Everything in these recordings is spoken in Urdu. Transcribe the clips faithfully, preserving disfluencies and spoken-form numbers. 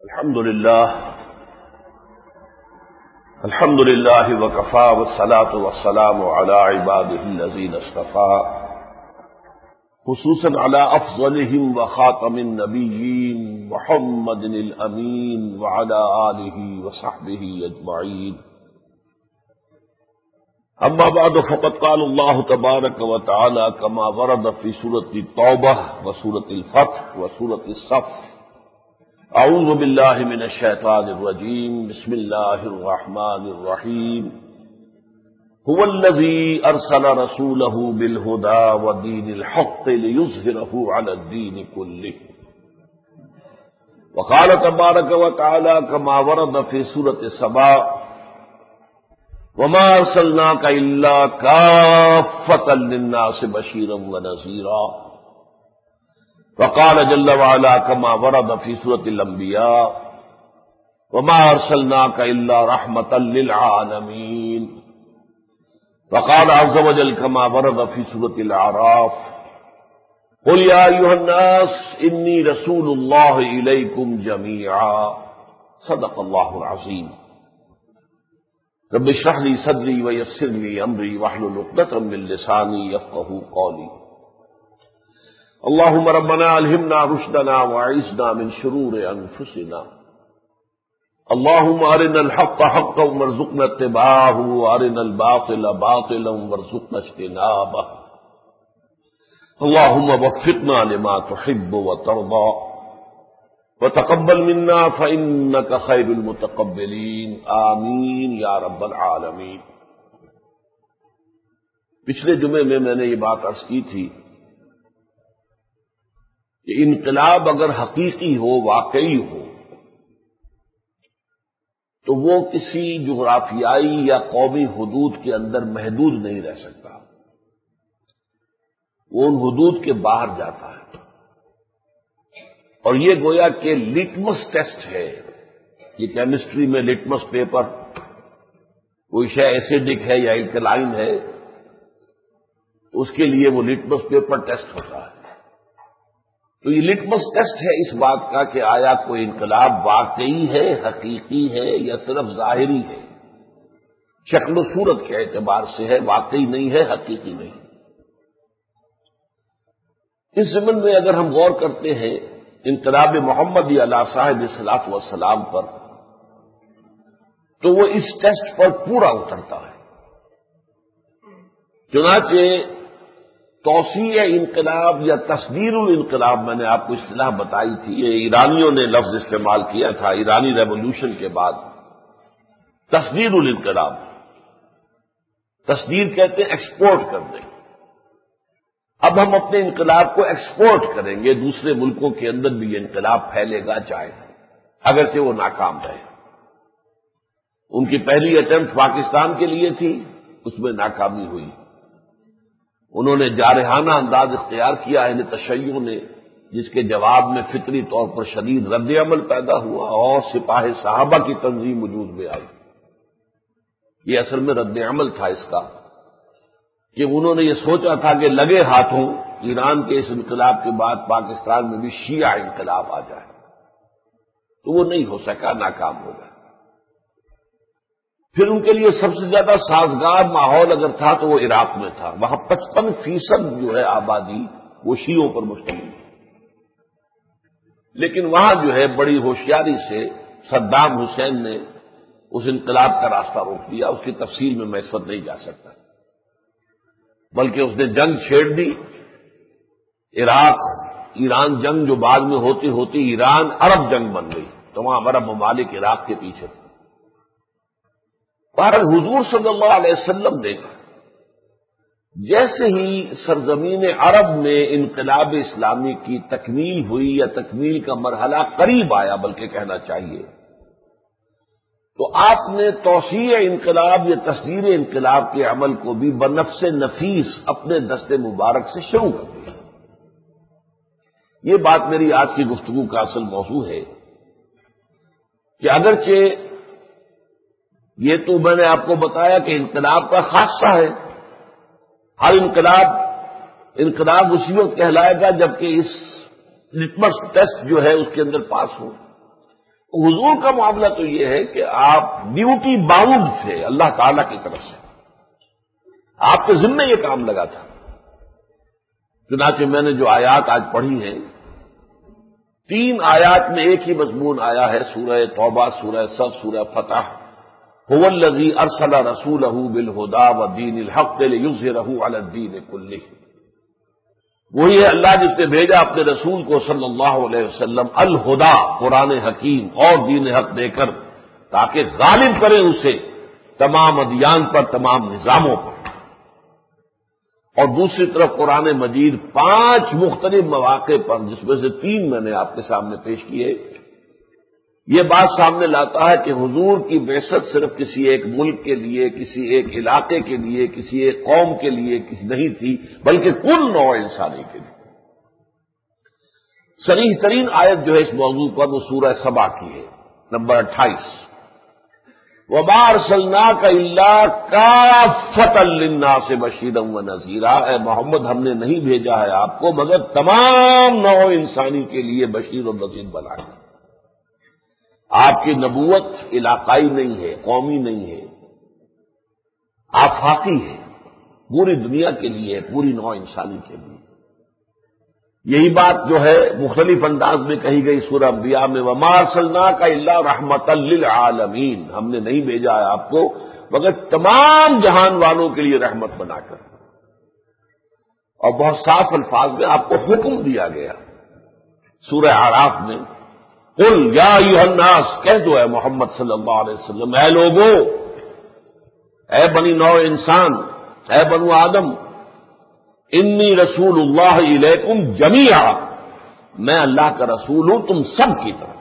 الحمد لله الحمد لله وكفى والصلاة والسلام على عباده الذين اصطفى خصوصا على أفضلهم وخاتم النبيين محمد الأمين وعلى آله وصحبه أجمعين. أما بعد فقد قال الله تبارك وتعالى كما ورد في سورة التوبة وسورة الفتح وسورة الصف: اعوذ باللہ من الشیطان الرجیم بسم اللہ الرحمن الرحیم هو الذی ارسل رسولہ بالہدی ودین الحق لیظہرہ علی الدین کلہ. وقال تبارک وتعالی كما ورد في سورة سبا: وما ارسلناک الا کافۃ للناس بشیرا ونذیرا. وقال جل وعلا كما ورد في سورة الانبیاء: وما ارسلناك الا رحمة للعالمين. وقال عز وجل كما ورد في سورة الاعراف: قل يا ايها الناس اني رسول الله اليكم جميعا. صدق الله العظيم. رب اشرح لي صدري ويسر لي امري واحلل عقدة من لساني يفقهوا قولي. اللهم ربنا الہمنا رشدنا واعذنا من شرور انفسنا. اللهم ارنا الحق حقا وارزقنا اتباعه وارنا الباطل باطلا وارزقنا اجتنابه. اللهم وفقنا لما تحب وترضى وتقبل منا فإنك خير المتقبلين. آمین یا رب العالمین. پچھلے جمعے میں میں نے یہ بات عرض کی تھی کہ انقلاب اگر حقیقی ہو، واقعی ہو، تو وہ کسی جغرافیائی یا قومی حدود کے اندر محدود نہیں رہ سکتا، وہ ان حدود کے باہر جاتا ہے. اور یہ گویا کہ لٹمس ٹیسٹ ہے. یہ کیمسٹری میں لٹمس پیپر، کوئی شے ایسیڈک ہے یا الکلائن ہے، اس کے لیے وہ لٹمس پیپر ٹیسٹ ہوتا ہے. تو یہ لٹمس ٹیسٹ ہے اس بات کا کہ آیا کوئی انقلاب واقعی ہے، حقیقی ہے، یا صرف ظاہری ہے، شکل و صورت کے اعتبار سے ہے، واقعی نہیں ہے، حقیقی نہیں. اس ضمن میں اگر ہم غور کرتے ہیں انقلاب محمدی علی صاحب الصلاۃ والسلام پر، تو وہ اس ٹیسٹ پر پورا اترتا ہے. چنانچہ توسیع انقلاب یا تصدیر الانقلاب، میں نے آپ کو اصطلاح بتائی تھی، یہ ایرانیوں نے لفظ استعمال کیا تھا ایرانی ریولوشن کے بعد. تصدیر الانقلاب، تصدیر کہتے ہیں ایکسپورٹ کرنے. اب ہم اپنے انقلاب کو ایکسپورٹ کریں گے، دوسرے ملکوں کے اندر بھی یہ انقلاب پھیلے گا چاہے، اگرچہ وہ ناکام رہے. ان کی پہلی اٹیمپٹ پاکستان کے لیے تھی، اس میں ناکامی ہوئی. انہوں نے جارحانہ انداز اختیار کیا اہل تشیع نے، جس کے جواب میں فطری طور پر شدید رد عمل پیدا ہوا اور سپاہ صحابہ کی تنظیم وجود میں آئی. یہ اصل میں رد عمل تھا اس کا کہ انہوں نے یہ سوچا تھا کہ لگے ہاتھوں ایران کے اس انقلاب کے بعد پاکستان میں بھی شیعہ انقلاب آ جائے، تو وہ نہیں ہو سکا، ناکام ہو گیا. پھر ان کے لیے سب سے زیادہ سازگار ماحول اگر تھا تو وہ عراق میں تھا. وہاں پچپن فیصد جو ہے آبادی وہ شیعوں پر مشتمل ہے. لیکن وہاں جو ہے بڑی ہوشیاری سے صدام حسین نے اس انقلاب کا راستہ روک دیا. اس کی تفصیل میں میں اس وقت نہیں جا سکتا، بلکہ اس نے جنگ چھیڑ دی. عراق ایران جنگ جو بعد میں ہوتی ہوتی ایران عرب جنگ بن گئی، تمام عرب ممالک عراق کے پیچھے تھے. بہرحال حضور صلی اللہ علیہ وسلم نے جیسے ہی سرزمین عرب میں انقلاب اسلامی کی تکمیل ہوئی، یا تکمیل کا مرحلہ قریب آیا بلکہ کہنا چاہیے، تو آپ نے توسیع انقلاب یا تصدیر انقلاب کے عمل کو بھی بنفس نفیس اپنے دست مبارک سے شروع کر دیا. یہ بات میری آج کی گفتگو کا اصل موضوع ہے کہ اگرچہ یہ تو میں نے آپ کو بتایا کہ انقلاب کا خاصہ ہے. ہر انقلاب انقلاب اسی وقت کہلائے گا جبکہ اس لٹمس ٹیسٹ جو ہے اس کے اندر پاس ہو. حضور کا معاملہ تو یہ ہے کہ آپ ڈیوٹی باؤنڈ تھے اللہ تعالی کی طرف سے، آپ کے ذمے یہ کام لگا تھا۔ چنانچہ میں نے جو آیات آج پڑھی ہیں، تین آیات میں ایک ہی مضمون آیا ہے، سورہ توبہ، سورہ صف، سورہ فتح۔ هو الذی ارسل رسولہ بالہدی ودین الحق لیظہرہ علی الدین کلہ، وہی ہے اللہ جس نے بھیجا اپنے رسول کو صلی اللہ علیہ وسلم الہدا، قرآن حکیم اور دین حق دے کر، تاکہ غالب کرے اسے تمام ادیان پر، تمام نظاموں پر۔ اور دوسری طرف قرآن مجید پانچ مختلف مواقع پر، جس میں سے تین میں نے آپ کے سامنے پیش کیے، یہ بات سامنے لاتا ہے کہ حضور کی بعثت صرف کسی ایک ملک کے لیے، کسی ایک علاقے کے لیے، کسی ایک قوم کے لیے کسی نہیں تھی، بلکہ کل نوع انسانی کے لیے۔ صریح ترین آیت جو ہے اس موضوع پر وہ سورہ سبا کی ہے، نمبر اٹھائیس۔ وَمَا أَرْسَلْنَاكَ إِلَّا كَافَّةً لِلنَّاسِ بَشِيرًا وَنَذِيرًا، اے محمد ہم نے نہیں بھیجا ہے آپ کو مگر تمام نوع انسانی کے لیے بشیر اور نذیر بنایا۔ آپ کی نبوت علاقائی نہیں ہے، قومی نہیں ہے، آفاقی ہے، پوری دنیا کے لیے، پوری نوع انسانی کے لیے۔ یہی بات جو ہے مختلف انداز میں کہی گئی سورہ انبیاء میں، وَمَا أَرْسَلْنَاكَ إِلَّا رَحْمَةً لِّلْعَالَمِينَ، ہم نے نہیں بھیجا ہے آپ کو مگر تمام جہان والوں کے لیے رحمت بنا کر۔ اور بہت صاف الفاظ میں آپ کو حکم دیا گیا سورہ اعراف میں، قل یا ایھا الناس، کہہ دو اے محمد صلی اللہ علیہ وسلم، اے لوگو، اے بنی نوع انسان، اے بنو آدم، انی رسول اللہ الیکم جمیعا، میں اللہ کا رسول ہوں تم سب کی طرف۔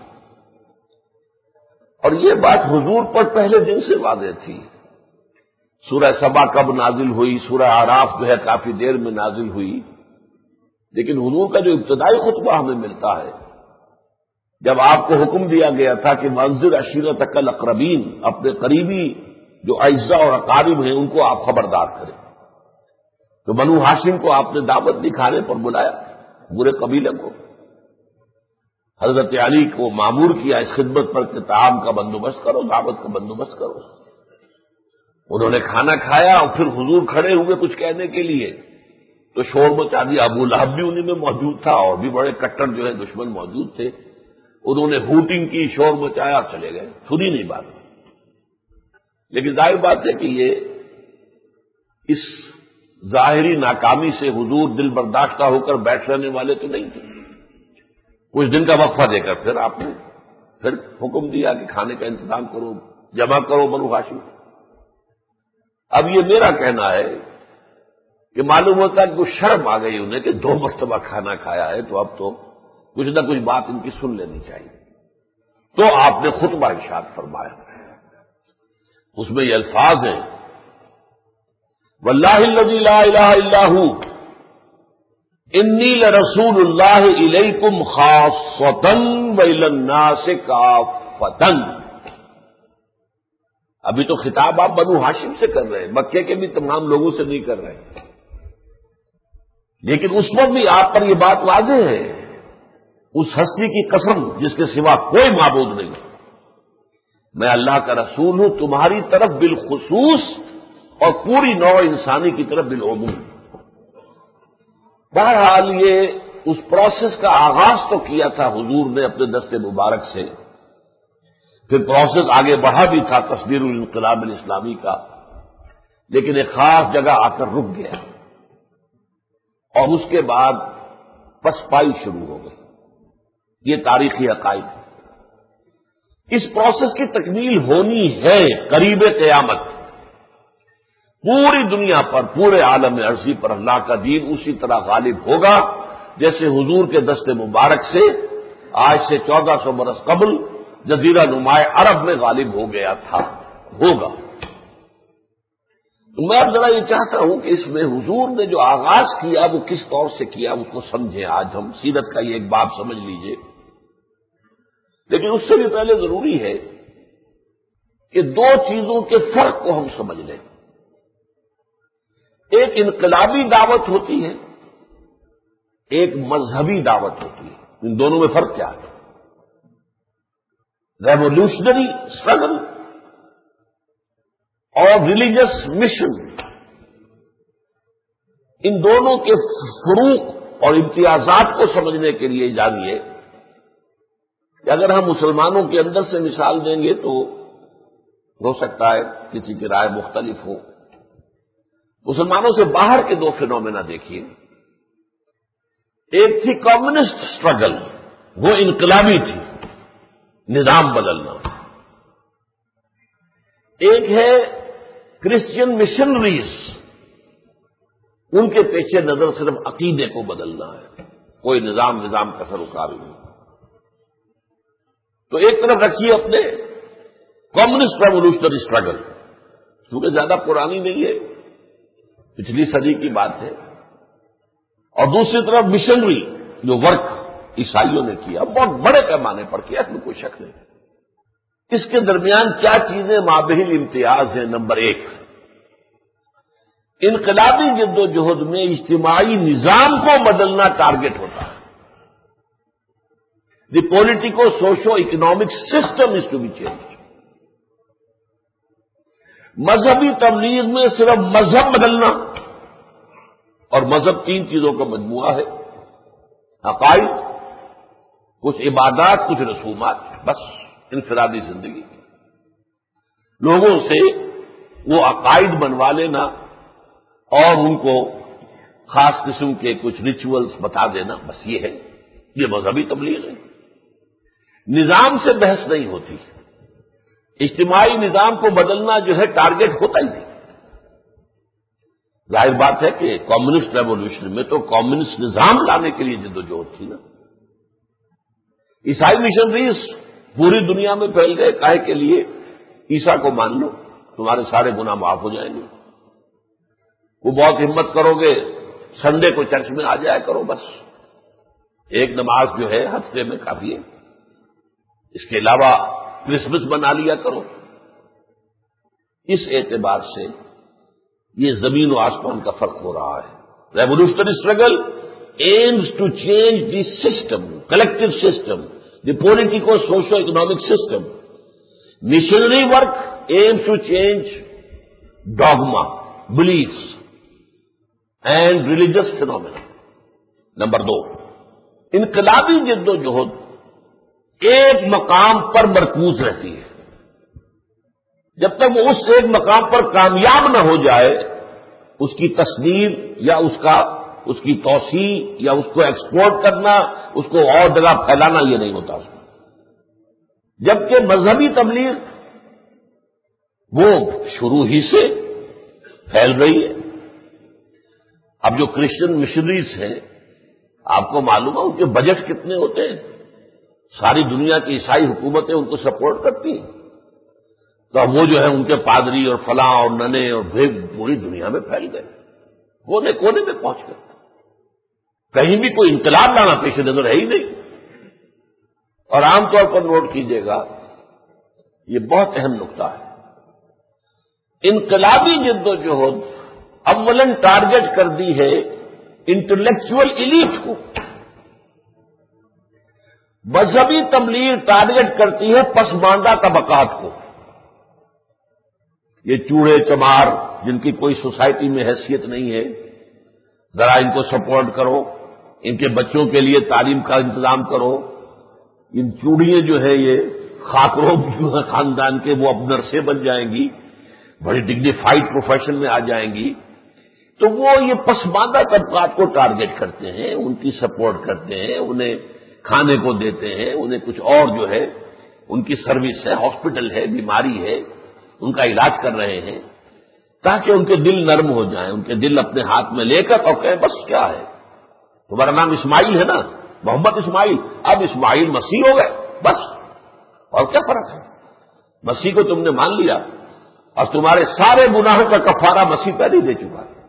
اور یہ بات حضور پر پہلے دن سے واضح تھی۔ سورہ سبا کب نازل ہوئی، سورہ اعراف جو ہے کافی دیر میں نازل ہوئی، لیکن حضور کا جو ابتدائی خطبہ ہمیں ملتا ہے، جب آپ کو حکم دیا گیا تھا کہ منذر عشیرتک الاقربین، اپنے قریبی جو اعزاء اور اقارب ہیں ان کو آپ خبردار کریں، تو بنو ہاشم کو آپ نے دعوت دی، کھانے پر بلایا، پورے قبیلے کو۔ حضرت علی کو مامور کیا اس خدمت پر کہ طعام کا بندوبست کرو، دعوت کا بندوبست کرو۔ انہوں نے کھانا کھایا اور پھر حضور کھڑے ہوئے کچھ کہنے کے لیے تو شور مچا دیا۔ ابو لہب بھی انہیں میں موجود تھا اور بھی بڑے کٹر جو ہے دشمن موجود تھے، انہوں نے ہوٹنگ کی، شور مچایا، چلے گئے، سنی نہیں بات۔ لیکن ظاہر بات ہے کہ یہ اس ظاہری ناکامی سے حضور دل برداشتہ ہو کر بیٹھ رہنے والے تو نہیں تھے۔ کچھ دن کا وقفہ دے کر پھر آپ نے پھر حکم دیا کہ کھانے کا انتظام کرو، جمع کرو بنو ہاشم۔ اب یہ میرا کہنا ہے کہ معلوم ہوتا ہے کہ کچھ شرم آ گئی انہیں کہ دو مرتبہ کھانا کھایا ہے، تو اب تو کچھ نہ کچھ بات ان کی سن لینی چاہیے۔ تو آپ نے خطبہ ارشاد فرمایا، اس میں یہ الفاظ ہیں، واللہ الذی لا الہ الا ہو انی لرسول اللہ الیکم خاصۃ والی الناس کافۃ۔ ابھی تو خطاب آپ بنو ہاشم سے کر رہے ہیں، مکے کے بھی تمام لوگوں سے نہیں کر رہے، لیکن اس وقت بھی آپ پر یہ بات واضح ہے، اس ہستی کی قسم جس کے سوا کوئی معبود نہیں، میں اللہ کا رسول ہوں تمہاری طرف بالخصوص اور پوری نوع انسانی کی طرف بالعموم۔ بہرحال یہ اس پروسیس کا آغاز تو کیا تھا حضور نے اپنے دست مبارک سے، پھر پروسیس آگے بڑھا بھی تھا تصویر الانقلاب الاسلامی کا، لیکن ایک خاص جگہ آ کر رک گیا اور اس کے بعد پسپائی شروع ہو گئی۔ یہ تاریخی عقائد، اس پروسیس کی تکمیل ہونی ہے قریب قیامت۔ پوری دنیا پر، پورے عالم عرضی پر اللہ کا دین اسی طرح غالب ہوگا جیسے حضور کے دست مبارک سے آج سے چودہ سو برس قبل جزیرہ نماء عرب میں غالب ہو گیا تھا، ہوگا۔ تو میں اب ذرا یہ چاہتا ہوں کہ اس میں حضور نے جو آغاز کیا وہ کس طور سے کیا اس کو سمجھیں۔ آج ہم سیرت کا یہ ایک باب سمجھ لیجئے، لیکن اس سے بھی پہلے ضروری ہے کہ دو چیزوں کے فرق کو ہم سمجھ لیں۔ ایک انقلابی دعوت ہوتی ہے، ایک مذہبی دعوت ہوتی ہے۔ ان دونوں میں فرق کیا ہے؟ ریولیوشنری اسٹرگل اور ریلیجس مشن، ان دونوں کے فروق اور امتیازات کو سمجھنے کے لیے جانیے کہ اگر ہم مسلمانوں کے اندر سے مثال دیں گے تو ہو سکتا ہے کسی کی رائے مختلف ہو۔ مسلمانوں سے باہر کے دو فینومینا دیکھیے۔ ایک تھی کمیونسٹ اسٹرگل، وہ انقلابی تھی، نظام بدلنا۔ ایک ہے کرسچین مشنریز، ان کے پیچھے نظر صرف عقیدے کو بدلنا ہے، کوئی نظام نظام کا سروکار نہیں۔ تو ایک طرف رکھیے اپنے کمیونسٹ ریولیوشنری اسٹرگل، کیونکہ زیادہ پرانی نہیں ہے، پچھلی صدی کی بات ہے، اور دوسری طرف مشنری جو ورک عیسائیوں نے کیا، بہت بڑے پیمانے پر کیا، اس میں کوئی شک نہیں۔ اس کے درمیان کیا چیزیں مابہل امتیاز ہیں؟ نمبر ایک، انقلابی جد و جہد میں اجتماعی نظام کو بدلنا ٹارگٹ ہوتا ہے۔ The politico socio economic system is to be change. مذہبی تبلیغ میں صرف مذہب بدلنا، اور مذہب تین چیزوں کا مجموعہ ہے، عقائد، کچھ عبادات، کچھ رسومات، بس انفرادی زندگی۔ لوگوں سے وہ عقائد بنوا لینا اور ان کو خاص قسم کے کچھ ریچولز بتا دینا، بس یہ ہے، یہ مذہبی تبلیغ ہے۔ نظام سے بحث نہیں ہوتی، اجتماعی نظام کو بدلنا جو ہے ٹارگٹ ہوتا ہی نہیں۔ ظاہر بات ہے کہ کمیونسٹ ریولیوشن میں تو کمیونسٹ نظام لانے کے لیے جدوجہد تھی نا۔ عیسائی مشنریز پوری دنیا میں پھیل گئے، کاہے کے لیے؟ عیسیٰ کو مان لو، تمہارے سارے گناہ معاف ہو جائیں گے۔ وہ بہت ہمت کرو گے، سنڈے کو چرچ میں آ جایا کرو، بس ایک نماز جو ہے ہفتے میں کافی ہے، اس کے علاوہ کرسمس بنا لیا کرو۔ اس اعتبار سے یہ زمین و آسمان کا فرق ہو رہا ہے۔ Revolutionary struggle aims to change the system, collective system, the politico socio economic system. Missionary work aims to change dogma, beliefs and religious phenomena. Number دو، انقلابی جد و جہد ایک مقام پر مرکوز رہتی ہے۔ جب تک وہ اس ایک مقام پر کامیاب نہ ہو جائے، اس کی تصدیر یا اس کا اس کی توسیع یا اس کو ایکسپورٹ کرنا، اس کو اور جگہ پھیلانا، یہ نہیں ہوتا اس میں۔ جبکہ مذہبی تبلیغ وہ شروع ہی سے پھیل رہی ہے۔ اب جو کرسچن مشنریز ہیں، آپ کو معلوم ہے ان کے بجٹ کتنے ہوتے ہیں؟ ساری دنیا کی عیسائی حکومتیں ان کو سپورٹ کرتی ہیں، تو اب وہ جو ہے ان کے پادری اور فلاں اور ننے اور بھیگ پوری دنیا میں پھیل گئے، کونے کونے میں پہنچ گئے۔ کہیں بھی کوئی انقلاب لانا پیش نظر ہے ہی نہیں۔ اور عام طور پر نوٹ کیجیے گا، یہ بہت اہم نقطہ ہے، انقلابی جد و جہد اولاً ٹارگٹ کر دی ہے انٹلیکچوئل ایلیٹ کو، مذہبی تبلیغ ٹارگٹ کرتی ہے پسماندہ طبقات کو۔ یہ چوڑے چمار جن کی کوئی سوسائٹی میں حیثیت نہیں ہے، ذرا ان کو سپورٹ کرو، ان کے بچوں کے لیے تعلیم کا انتظام کرو۔ ان چوڑیاں جو ہے یہ خاکروب جو ہے خاندان کے، وہ اب نرسیں بن جائیں گی، بڑی ڈگنیفائڈ پروفیشن میں آ جائیں گی۔ تو وہ یہ پسماندہ طبقات کو ٹارگٹ کرتے ہیں، ان کی سپورٹ کرتے ہیں، انہیں کھانے کو دیتے ہیں، انہیں کچھ اور جو ہے ان کی سروس ہے، ہاسپٹل ہے، بیماری ہے، ان کا علاج کر رہے ہیں، تاکہ ان کے دل نرم ہو جائیں، ان کے دل اپنے ہاتھ میں لے کر اور کہیں بس کیا ہے، تمہارا نام اسماعیل ہے نا، محمد اسماعیل، اب اسماعیل مسیح ہو گئے، بس اور کیا فرق ہے؟ مسیح کو تم نے مان لیا اور تمہارے سارے گناہوں کا کفارہ مسیح پہلے دے چکا ہے۔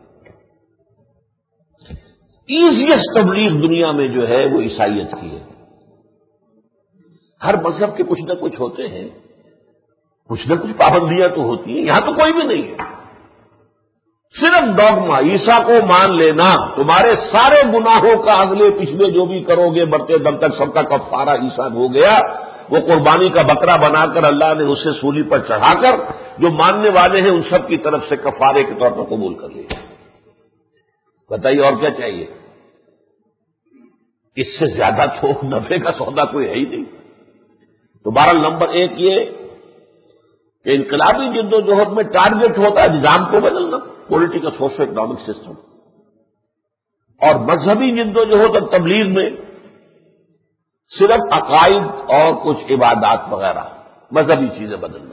ایزیسٹ تبلیغ دنیا میں جو ہے وہ عیسائیت کی ہے۔ ہر مذہب کے کچھ نہ کچھ ہوتے ہیں، کچھ نہ کچھ پابندیاں تو ہوتی ہیں، یہاں تو کوئی بھی نہیں ہے۔ صرف ڈوگما عیسیٰ کو مان لینا تمہارے سارے گناہوں کا اگلے پچھلے جو بھی کرو گے مرتے دم تک سب کا کفارہ عیسیٰ ہو گیا. وہ قربانی کا بکرا بنا کر اللہ نے اسے سولی پر چڑھا کر جو ماننے والے ہیں ان سب کی طرف سے کفارے کے طور پر قبول کر لیا. بتائیے اور کیا چاہیے؟ اس سے زیادہ تو نفع کا سودا کوئی ہے ہی نہیں. تو بہرحال نمبر ایک یہ کہ انقلابی جد و جہد میں ٹارگٹ ہوتا ہے نظام کو بدلنا، پولیٹیکل سوشل اکنامک سسٹم، اور مذہبی جد و جہد اور تبلیغ میں صرف عقائد اور کچھ عبادات وغیرہ مذہبی چیزیں بدلنا.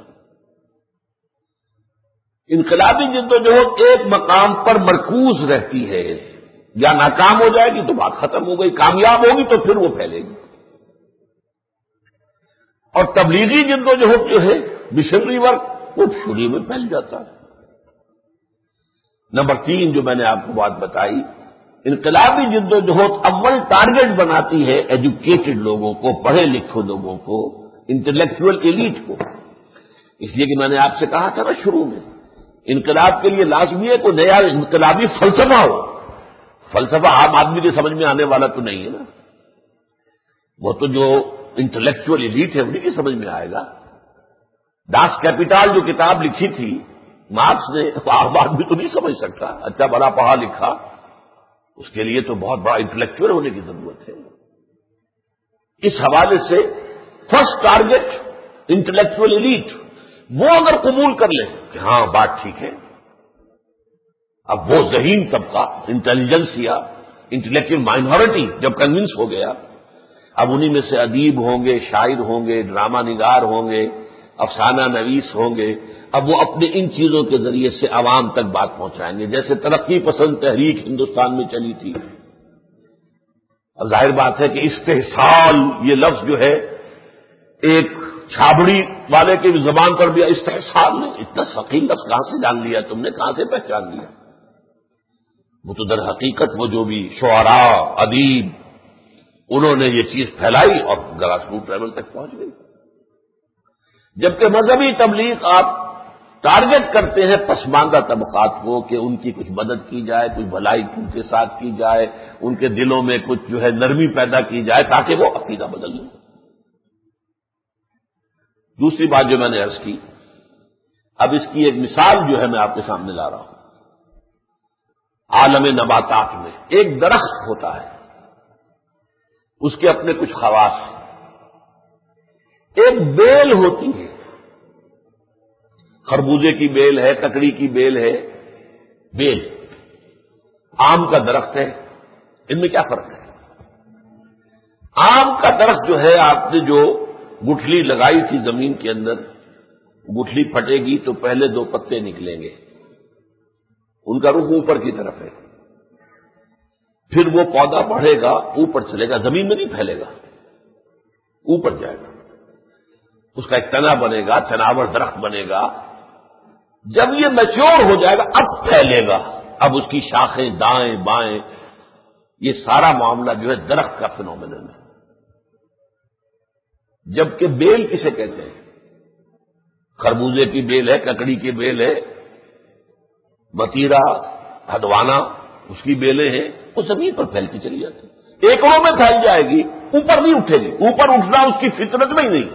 انقلابی جد و جہد ایک مقام پر مرکوز رہتی ہے، یا ناکام ہو جائے گی تو بات ختم ہو گئی، کامیاب ہوگی تو پھر وہ پھیلے گی. اور تبلیغی جد و جہد جو ہے مشنری ورک وہ شروع میں پھیل جاتا ہے. نمبر تین جو میں نے آپ کو بات بتائی، انقلابی جد و جہد اول ٹارگٹ بناتی ہے ایجوکیٹڈ لوگوں کو، پڑھے لکھے لوگوں کو، انٹلیکچوئل ایلیٹ کو. اس لیے کہ میں نے آپ سے کہا تھا نا شروع میں، انقلاب کے لیے لازمی ہے کوئی نیا انقلابی فلسفہ ہو. فلسفہ عام آدمی کے سمجھ میں آنے والا تو نہیں ہے نا، وہ تو جو انٹلیکچوئل ایلیٹ ہے انہیں کی سمجھ میں آئے گا. ڈاس کیپیٹال جو کتاب لکھی تھی مارکس نے، عام آدمی تو نہیں سمجھ سکتا. اچھا بڑا پڑھا لکھا، اس کے لیے تو بہت بڑا انٹلیکچوئل ہونے کی ضرورت ہے. اس حوالے سے فرسٹ ٹارگٹ انٹلیکچوئل ایلیٹ، وہ اگر قبول کر لیں کہ ہاں بات ٹھیک ہے، اب وہ ذہین طبقہ انٹیلیجنسیا انٹلیکچوئل مائنورٹی جب کنونس ہو گیا، اب انہی میں سے ادیب ہوں گے، شاعر ہوں گے، ڈرامہ نگار ہوں گے، افسانہ نویس ہوں گے. اب وہ اپنے ان چیزوں کے ذریعے سے عوام تک بات پہنچائیں گے. جیسے ترقی پسند تحریک ہندوستان میں چلی تھی، اب ظاہر بات ہے کہ استحصال یہ لفظ جو ہے ایک چھابڑی والے کی زبان پر بھی استحصال نہیں، اتنا ثقیل لفظ کہاں سے جان لیا تم نے، کہاں سے پہچان لیا؟ وہ تو در حقیقت وہ جو بھی شعراء ادیب انہوں نے یہ چیز پھیلائی اور گراس روٹ لیول تک پہنچ گئی. جبکہ مذہبی تبلیغ آپ ٹارگٹ کرتے ہیں پسماندہ طبقات کو کہ ان کی کچھ مدد کی جائے، کچھ بھلائی ان کے ساتھ کی جائے، ان کے دلوں میں کچھ جو ہے نرمی پیدا کی جائے تاکہ وہ عقیدہ بدل لیں. دوسری بات جو میں نے عرض کی، اب اس کی ایک مثال جو ہے میں آپ کے سامنے لا رہا ہوں. عالم نباتات میں ایک درخت ہوتا ہے، اس کے اپنے کچھ خواص. ایک بیل ہوتی ہے، خربوزے کی بیل ہے، ککڑی کی بیل ہے. بیل آم کا درخت ہے، ان میں کیا فرق ہے؟ آم کا درخت جو ہے آپ نے جو گٹھلی لگائی تھی زمین کے اندر، گٹھلی پھٹے گی تو پہلے دو پتے نکلیں گے، ان کا رخ اوپر کی طرف ہے. پھر وہ پودا بڑھے گا، اوپر چلے گا، زمین میں نہیں پھیلے گا، اوپر جائے گا. اس کا ایک تنا بنے گا، تناور درخت بنے گا. جب یہ میچور ہو جائے گا اب پھیلے گا، اب اس کی شاخیں دائیں بائیں، یہ سارا معاملہ جو ہے درخت کا فینومینن ہے. جبکہ بیل کسے کہتے ہیں؟ خربوزے کی بیل ہے، ککڑی کی بیل ہے، متیرا ہدوانا اس کی بیلیں ہیں، وہ زمین پر پھیلتی چلی جاتی، ایکڑوں میں پھیل جائے گی، اوپر نہیں اٹھے گی. اوپر اٹھنا اس کی فطرت میں ہی نہیں.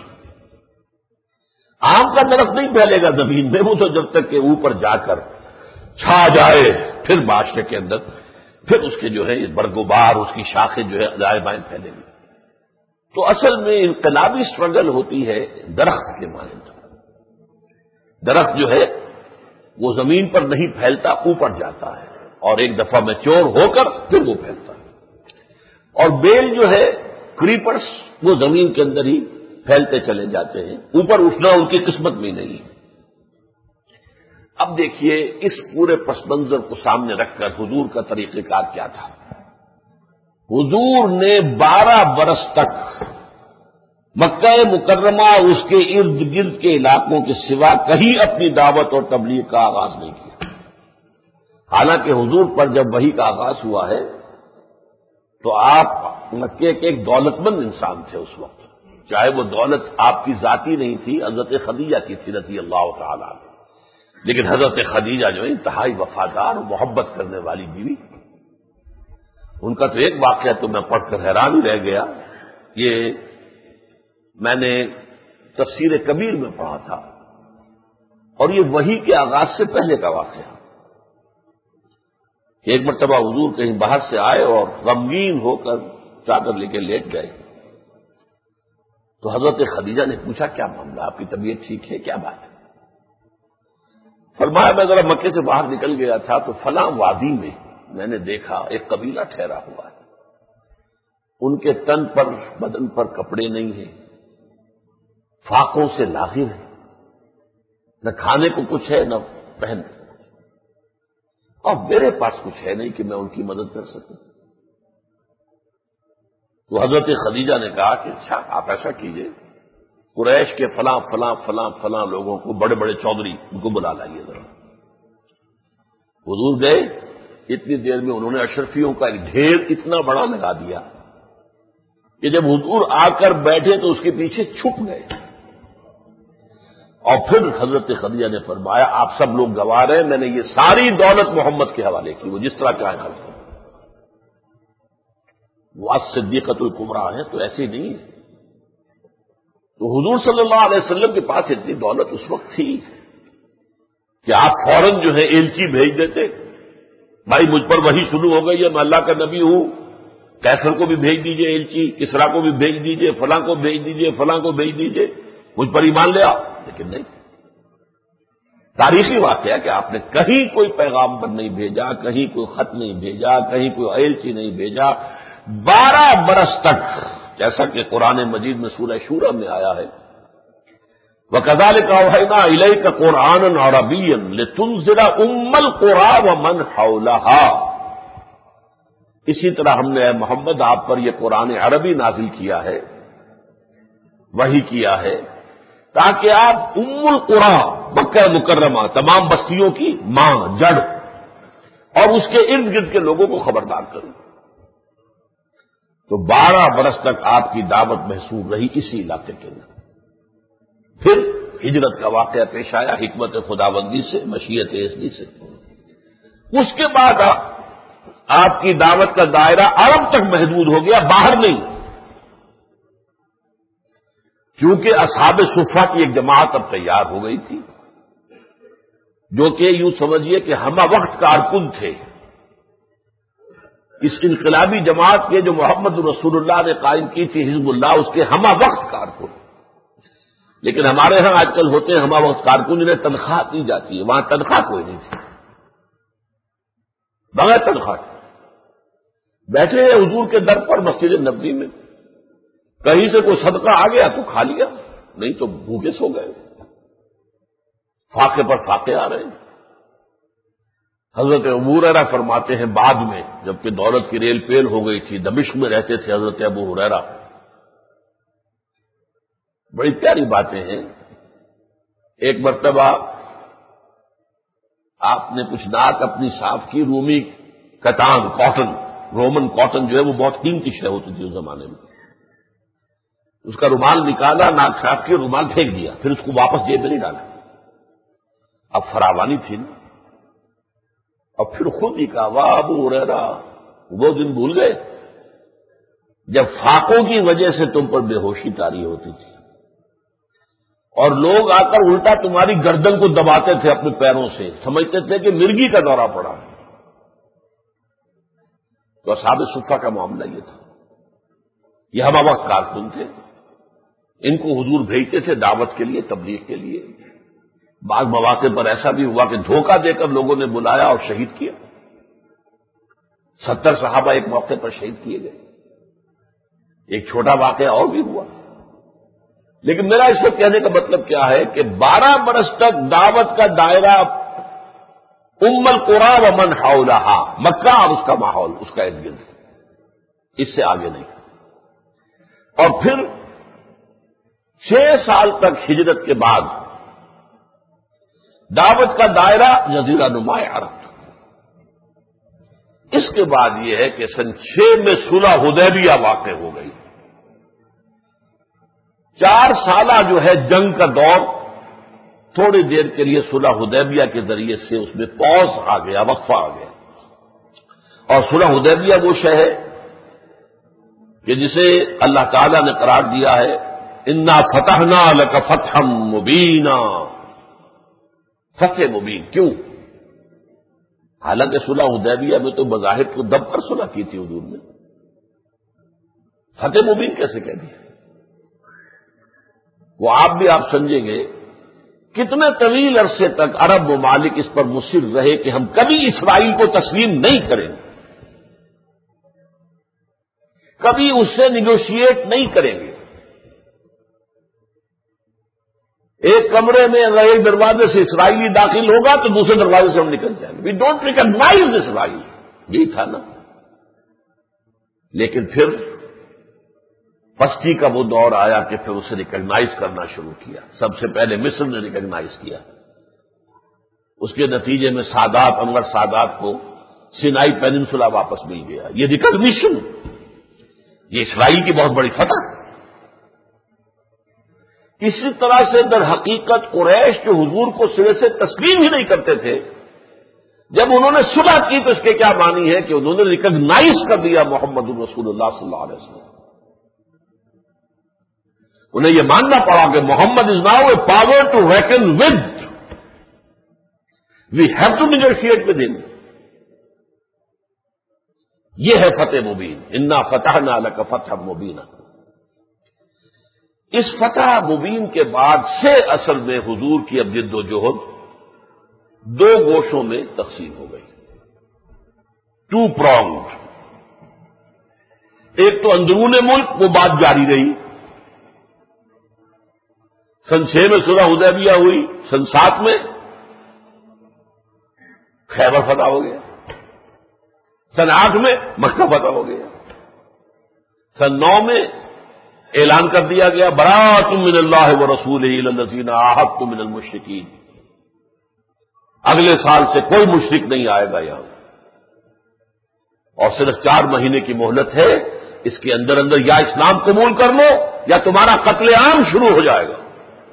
آم کا درخت نہیں پھیلے گا زمین میں، وہ تو جب تک کہ اوپر جا کر چھا جائے پھر معاشرے کے اندر، پھر اس کے جو ہے برگوبار، اس کی شاخیں جو ہے دائیں بائیں پھیلیں گی. تو اصل میں انقلابی اسٹرگل ہوتی ہے درخت کے مانند. درخت جو ہے وہ زمین پر نہیں پھیلتا، اوپر جاتا ہے اور ایک دفعہ میچور ہو کر پھر وہ پھیلتا ہے. اور بیل جو ہے کریپرس، وہ زمین کے اندر ہی پھیلتے چلے جاتے ہیں، اوپر اٹھنا ان کی قسمت میں نہیں. اب دیکھیے اس پورے پس منظر کو سامنے رکھ کر حضور کا طریقہ کار کیا تھا. حضور نے بارہ برس تک مکہ مکرمہ اس کے ارد گرد کے علاقوں کے سوا کہیں اپنی دعوت اور تبلیغ کا آغاز نہیں کیا. حالانکہ حضور پر جب وحی کا آغاز ہوا ہے تو آپ مکے کے ایک دولت مند انسان تھے اس وقت، چاہے وہ دولت آپ کی ذاتی نہیں تھی، حضرت خدیجہ کی تھی رضی اللہ تعالی عنہ. لیکن حضرت خدیجہ جو ہے انتہائی وفادار اور محبت کرنے والی بیوی، ان کا تو ایک واقعہ تو میں پڑھ کر حیران ہی رہ گیا. یہ میں نے تفسیر کبیر میں پڑھا تھا اور یہ وحی کے آغاز سے پہلے کا واقعہ. ایک مرتبہ حضور کہیں باہر سے آئے اور غمگین ہو کر چادر لے کے لیٹ گئے تو حضرت خدیجہ نے پوچھا کیا معاملہ، آپ کی طبیعت ٹھیک ہے، کیا بات ہے؟ فرمایا میں ذرا مکے سے باہر نکل گیا تھا تو فلاں وادی میں میں نے دیکھا ایک قبیلہ ٹھہرا ہوا ہے، ان کے تن پر بدن پر کپڑے نہیں ہیں، فاقوں سے لاغر ہیں، نہ کھانے کو کچھ ہے نہ پہن، اور میرے پاس کچھ ہے نہیں کہ میں ان کی مدد کر سکوں. تو حضرت خدیجہ نے کہا کہ اچھا آپ ایسا کیجئے، قریش کے فلاں فلاں فلاں فلاں لوگوں کو، بڑے بڑے چودھری، ان کو بلا لائیے ذرا. حضور گئے، اتنی دیر میں انہوں نے اشرفیوں کا ایک ڈھیر اتنا بڑا لگا دیا کہ جب حضور آ کر بیٹھے تو اس کے پیچھے چھپ گئے. اور پھر حضرت خدیجہ نے فرمایا آپ سب لوگ گواہ ہیں، میں نے یہ ساری دولت محمد کے حوالے کی، وہ جس طرح چاہے خرچ کریں. وہ آج صدیقۃ الکبریٰ ہیں تو ایسے نہیں ہے. تو حضور صلی اللہ علیہ وسلم کے پاس اتنی دولت اس وقت تھی کہ آپ فوراً جو ہے ایلچی بھیج دیتے، بھائی مجھ پر وہی شروع ہو گئی ہے، میں اللہ کا نبی ہوں، کیسر کو بھی بھیج دیجئے ایلچی، کسریٰ کو بھی بھیج دیجئے، فلاں کو بھیج دیجئے، فلاں کو بھیج دیجئے، مجھ پر ایمان لے آؤ. لیکن نہیں، تاریخی واقعہ کہ آپ نے کہیں کوئی پیغام پر نہیں بھیجا، کہیں کوئی خط نہیں بھیجا، کہیں کوئی ایلچی نہیں بھیجا. بارہ برس تک، جیسا کہ قرآن مجید میں سورہ شورى میں آیا ہے، وَكَذَلِكَ أَوْحَيْنَا إِلَيْكَ قُرْآنًا عَرَبِيًّا لِتُنذِرَ أُمَّ الْقُرَىٰ وَمَنْ حَوْلَهَا. اسی طرح ہم نے اے محمد آپ پر یہ قرآن عربی نازل کیا ہے، وحی کیا ہے، تاکہ آپ ام القریٰ، مکہ مکرمہ، تمام بستیوں کی ماں، جڑ، اور اس کے ارد گرد کے لوگوں کو خبردار کریں. تو بارہ برس تک آپ کی دعوت محصور رہی اسی علاقے کے اندر. پھر ہجرت کا واقعہ پیش آیا حکمت خداوندی سے، مشیت اذنی سے. اس کے بعد آپ کی دعوت کا دائرہ عرب تک محدود ہو گیا، باہر نہیں. کیونکہ اصحاب صفہ کی ایک جماعت اب تیار ہو گئی تھی جو کہ یوں سمجھیے کہ ہمہ وقت کارکن تھے اس انقلابی جماعت کے جو محمد رسول اللہ نے قائم کی تھی حزب اللہ، اس کے ہمہ وقت کارکن. لیکن ہمارے ہاں آج کل ہوتے ہیں ہمہ وقت کارکن، انہیں تنخواہ دی جاتی ہے، وہاں تنخواہ کوئی نہیں تھی، بغیر تنخواہ بیٹھے ہیں حضور کے در پر مسجد نبوی میں، کہیں سے کوئی صدقہ آ گیا تو کھا لیا، نہیں تو بھوکے سو گئے. فاقے پر فاقے آ رہے ہیں. حضرت ابو ہریرہ فرماتے ہیں بعد میں جبکہ دولت کی ریل پیل ہو گئی تھی، دمشق میں رہتے تھے حضرت ابو ہریرہ. بڑی پیاری باتیں ہیں. ایک مرتبہ آپ نے کچھ ناک اپنی صاف کی، رومی کتان، کاٹن، رومن کاٹن جو ہے وہ بہت قیمتی شے ہوتی تھی اس زمانے میں. اس کا رومال نکالا، ناک صاف کی، رومال پھینک دیا، پھر اس کو واپس جیب میں نہیں ڈالا. اب فراوانی تھی نا، اور پھر خود ہی کہا واہ ابو ہریرہ وہ دن بھول گئے جب فاقوں کی وجہ سے تم پر بے ہوشی طاری ہوتی تھی اور لوگ آ کر الٹا تمہاری گردن کو دباتے تھے اپنے پیروں سے، سمجھتے تھے کہ مرگی کا دورہ پڑا. تو اصحاب صفہ کا معاملہ یہ تھا. یہ ہمہ وقت کارکن تھے، ان کو حضور بھیجتے تھے دعوت کے لیے، تبلیغ کے لیے. بعض مواقع پر ایسا بھی ہوا کہ دھوکہ دے کر لوگوں نے بلایا اور شہید کیا. ستر صحابہ ایک موقع پر شہید کیے گئے. ایک چھوٹا واقعہ اور بھی ہوا. لیکن میرا اس وقت کہنے کا مطلب کیا ہے کہ بارہ برس تک دعوت کا دائرہ ام القریٰ ومن حولہا، مکہ اور اس کا ماحول، اس کا ارد گرد، اس سے آگے نہیں. اور پھر چھ سال تک ہجرت کے بعد دعوت کا دائرہ جزیرہ نما عرب. اس کے بعد یہ ہے کہ سن چھ میں صلح حدیبیہ واقع ہو گئی. چار سالہ جو ہے جنگ کا دور تھوڑی دیر کے لیے صلح حدیبیہ کے ذریعے سے اس میں پوز آ گیا، وقفہ آ گیا. اور صلح حدیبیہ وہ شے ہے کہ جسے اللہ تعالی نے قرار دیا ہے انا فتحنا لک فتحا مبینا، فتح مبین. کیوں؟ حالانکہ صلح حدیبیہ میں تو بظاہر کو دب کر صلح کی تھی حضور نے، فتح مبین کیسے کہہ دیا؟ وہ آپ بھی آپ سمجھیں گے کتنے طویل عرصے تک عرب ممالک اس پر مصر رہے کہ ہم کبھی اسرائیل کو تسلیم نہیں کریں گے، کبھی اس سے نیگوشیٹ نہیں کریں گے. ایک کمرے میں اگر ایک دروازے سے اسرائیلی داخل ہوگا تو دوسرے دروازے سے ہم نکل جائیں گے. وی ڈونٹ ریکگنائز اسرائیل، یہی تھا نا. لیکن پھر پستی کا وہ دور آیا کہ پھر اسے ریکگنائز کرنا شروع کیا. سب سے پہلے مصر نے ریکگنائز کیا. اس کے نتیجے میں سادات، انور سادات کو سینائی پیننسولا واپس مل گیا. یہ ریکگنیشن، یہ اسرائیل کی بہت بڑی فتح. اسی طرح سے در حقیقت قریش جو حضور کو سرے سے تسلیم ہی نہیں کرتے تھے، جب انہوں نے صلح کی تو اس کے کیا معنی ہے کہ انہوں نے ریکگنائز کر دیا محمد رسول اللہ صلی اللہ علیہ وسلم. انہیں یہ ماننا پڑا کہ Muhammad is now a power to reckon with, we have to negotiate with him. یہ ہے فتح مبین. انا فتحنا لک فتحا مبینا. اس فتح مبین کے بعد سے اصل میں حضور کی اب جد و جہد دو گوشوں میں تقسیم ہو گئی، ٹو پرونگڈ. ایک تو اندرون ملک وہ بات جاری رہی. سن چھ میں صلح حدیبیہ ہوئی، سن سات میں خیبر فتح ہو گیا، سن آٹھ میں مکہ فتح ہو گیا، سن نو میں اعلان کر دیا گیا براۃ من اللہ ورسولہ الی الذین عاہدتم من المشرکین. اگلے سال سے کوئی مشرک نہیں آئے گا یہاں، اور صرف چار مہینے کی مہلت ہے. اس کے اندر اندر یا اسلام قبول کر لو یا تمہارا قتل عام شروع ہو جائے گا.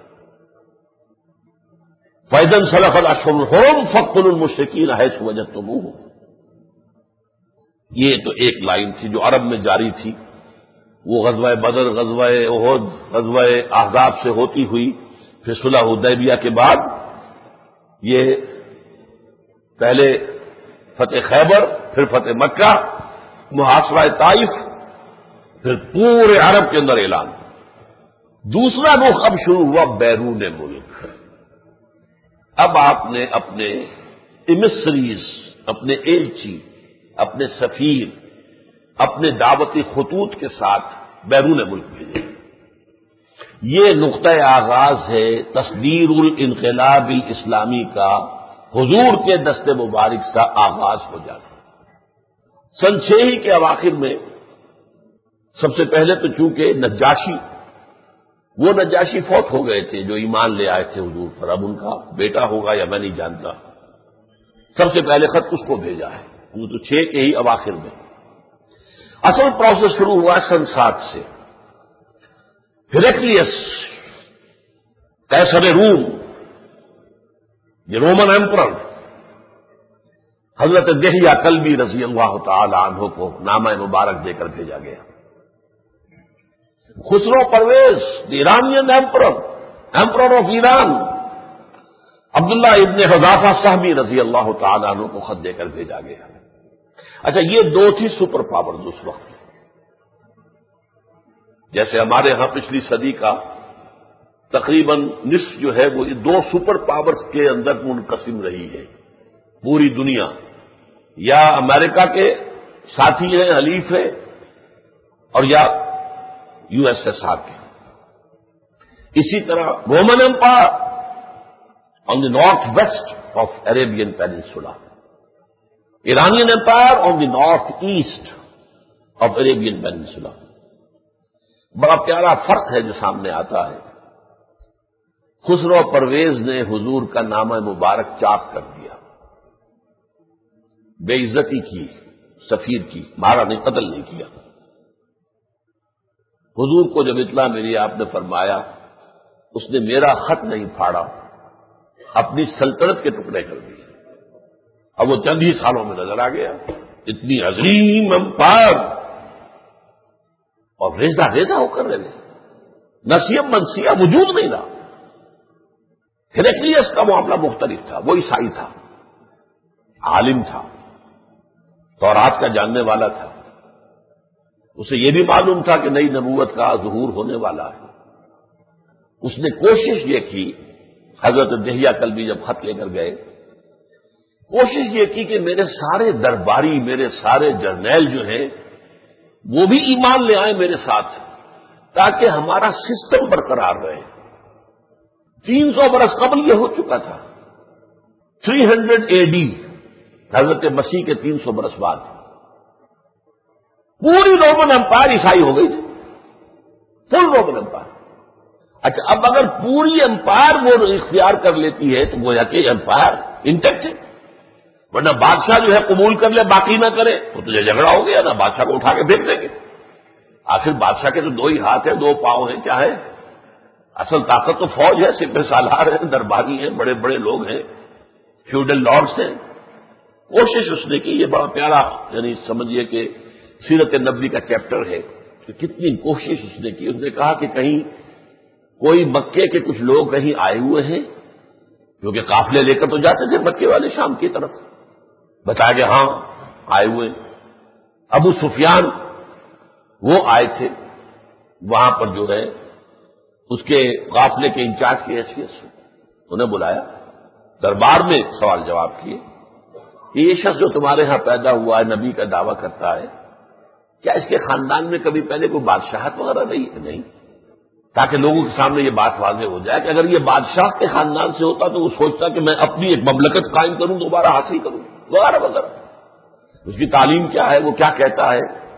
فَإِذَا انْسَلَخَ الْأَشْهُرُ الْحُرُمُ فَاقْتُلُوا الْمُشْرِكِينَ حَيْثُ وَجَدتُّمُوهُمْ. یہ تو ایک لائن تھی جو عرب میں جاری تھی. وہ غزوہ بدر، غزوہ احد، غزوہ احزاب سے ہوتی ہوئی پھر صلح حدیبیہ کے بعد یہ پہلے فتح خیبر، پھر فتح مکہ، محاصرہ طائف، پھر پورے عرب کے اندر اعلان. دوسرا رخ اب شروع ہوا بیرون ملک. اب آپ نے اپنے ایمسریز، اپنے ایلچی، اپنے سفیر، اپنے دعوتی خطوط کے ساتھ بیرون ملک بھیجے. یہ نقطہ آغاز ہے تصدیر الانقلاب الاسلامی کا، حضور کے دست مبارک سے آغاز ہو جانا. سن چھ ہی کے اواخر میں سب سے پہلے تو چونکہ نجاشی، وہ نجاشی فوت ہو گئے تھے جو ایمان لے آئے تھے حضور پر. اب ان کا بیٹا ہوگا یا میں نہیں جانتا. سب سے پہلے خط اس کو بھیجا ہے، وہ تو چھ کے ہی اواخر میں. اصل پروسیس شروع ہوا سن سات سے. ہیرکلیس قیصر روم، یہ رومن ایمپرر، حضرت دہیہ کلبی رضی اللہ تعالی عنہ کو نامہ مبارک دے کر بھیجا گیا. Khusrau Parvez Iranian emperor, emperor of Iran, Abdullah ibn Hudhafa صحبی رضی اللہ تعالی عنہ کو خط دے کر بھیجا گیا. اچھا، یہ دو تھی سپر پاورز اس وقت. جیسے ہمارے ہاں پچھلی صدی کا تقریباً نصف جو ہے وہ دو سپر پاورز کے اندر منقسم رہی ہے. پوری دنیا یا امریکہ کے ساتھی ہیں، حلیف ہیں، اور یا یو ایس ایس آر کے. اسی طرح Roman empire on the north west of Arabian peninsula, Iranian empire on the north east of Arabian peninsula. بڑا پیارا فرق ہے جو سامنے آتا ہے. خسرو پرویز نے حضور کا نامہ مبارک چاک کر دیا، بے عزتی کی، سفیر کی، مارا نہیں، قتل نہیں کیا. حضور کو جب اطلاع ملی آپ نے فرمایا، اس نے میرا خط نہیں پھاڑا، اپنی سلطنت کے ٹکڑے کر دیے. اب وہ چند ہی سالوں میں نظر آ گیا. اتنی عظیم امپائر اور ریزہ ریزہ ہو کر رہے نسیم منسیہ وجود نہیں رہا. ہیراکلیس کا معاملہ مختلف تھا. وہ عیسائی تھا، عالم تھا، تورات کا جاننے والا تھا. اسے یہ بھی معلوم تھا کہ نئی نبوت کا ظہور ہونے والا ہے. اس نے کوشش یہ کی، حضرت دہیہ کلبی جب خط لے کر گئے، کوشش یہ کی کہ میرے سارے درباری، میرے سارے جرنیل جو ہیں وہ بھی ایمان لے آئیں میرے ساتھ، تاکہ ہمارا سسٹم برقرار رہے. تین سو برس قبل یہ ہو چکا تھا. تھری ہنڈریڈ اے ڈی، حضرت مسیح کے تین سو برس بعد پوری رومن امپائر عیسائی ہو گئی تھی. Full Roman empire. اچھا، اب اگر پوری امپائر وہ اختیار کر لیتی ہے تو گویا کہ امپائر انٹیکٹ ہے. ورنہ بادشاہ جو ہے قبول کر لے باقی نہ کرے تو تجھے جھگڑا ہو گیا نا، بادشاہ کو اٹھا کے پھینک دیں گے. آخر بادشاہ کے تو دو ہی ہاتھ ہیں، دو پاؤں ہیں، کیا ہے اصل طاقت؟ تو فوج ہے، سپہ سالار ہیں، درباری ہیں، بڑے بڑے لوگ ہیں، فیوڈل لارڈس ہیں. کوشش اس نے کی. یہ بڑا پیارا، یعنی سمجھیے کہ سیرت نبوی کا چیپٹر ہے کہ کتنی کوشش اس نے کی. اس نے کہا کہ کہیں کوئی مکے کے کچھ لوگ کہیں آئے ہوئے ہیں، کیونکہ قافلے لے کر تو جاتے تھے مکے والے شام کی طرف. بتایا کہ ہاں آئے ہوئے. ابو سفیان وہ آئے تھے وہاں پر، جو ہے اس کے قافلے کے انچارج کی حیثیت سے انہیں بلایا، دربار میں سوال جواب کیے کہ یہ شخص جو تمہارے ہاں پیدا ہوا ہے، نبی کا دعویٰ کرتا ہے، کیا اس کے خاندان میں کبھی پہلے کوئی بادشاہت وغیرہ رہی ہے؟ نہیں. تاکہ لوگوں کے سامنے یہ بات واضح ہو جائے کہ اگر یہ بادشاہ کے خاندان سے ہوتا تو وہ سوچتا کہ میں اپنی ایک مملکت قائم کروں، دوبارہ حاصل کروں، وغیرہ وغیرہ. اس کی تعلیم کیا ہے، وہ کیا کہتا ہے،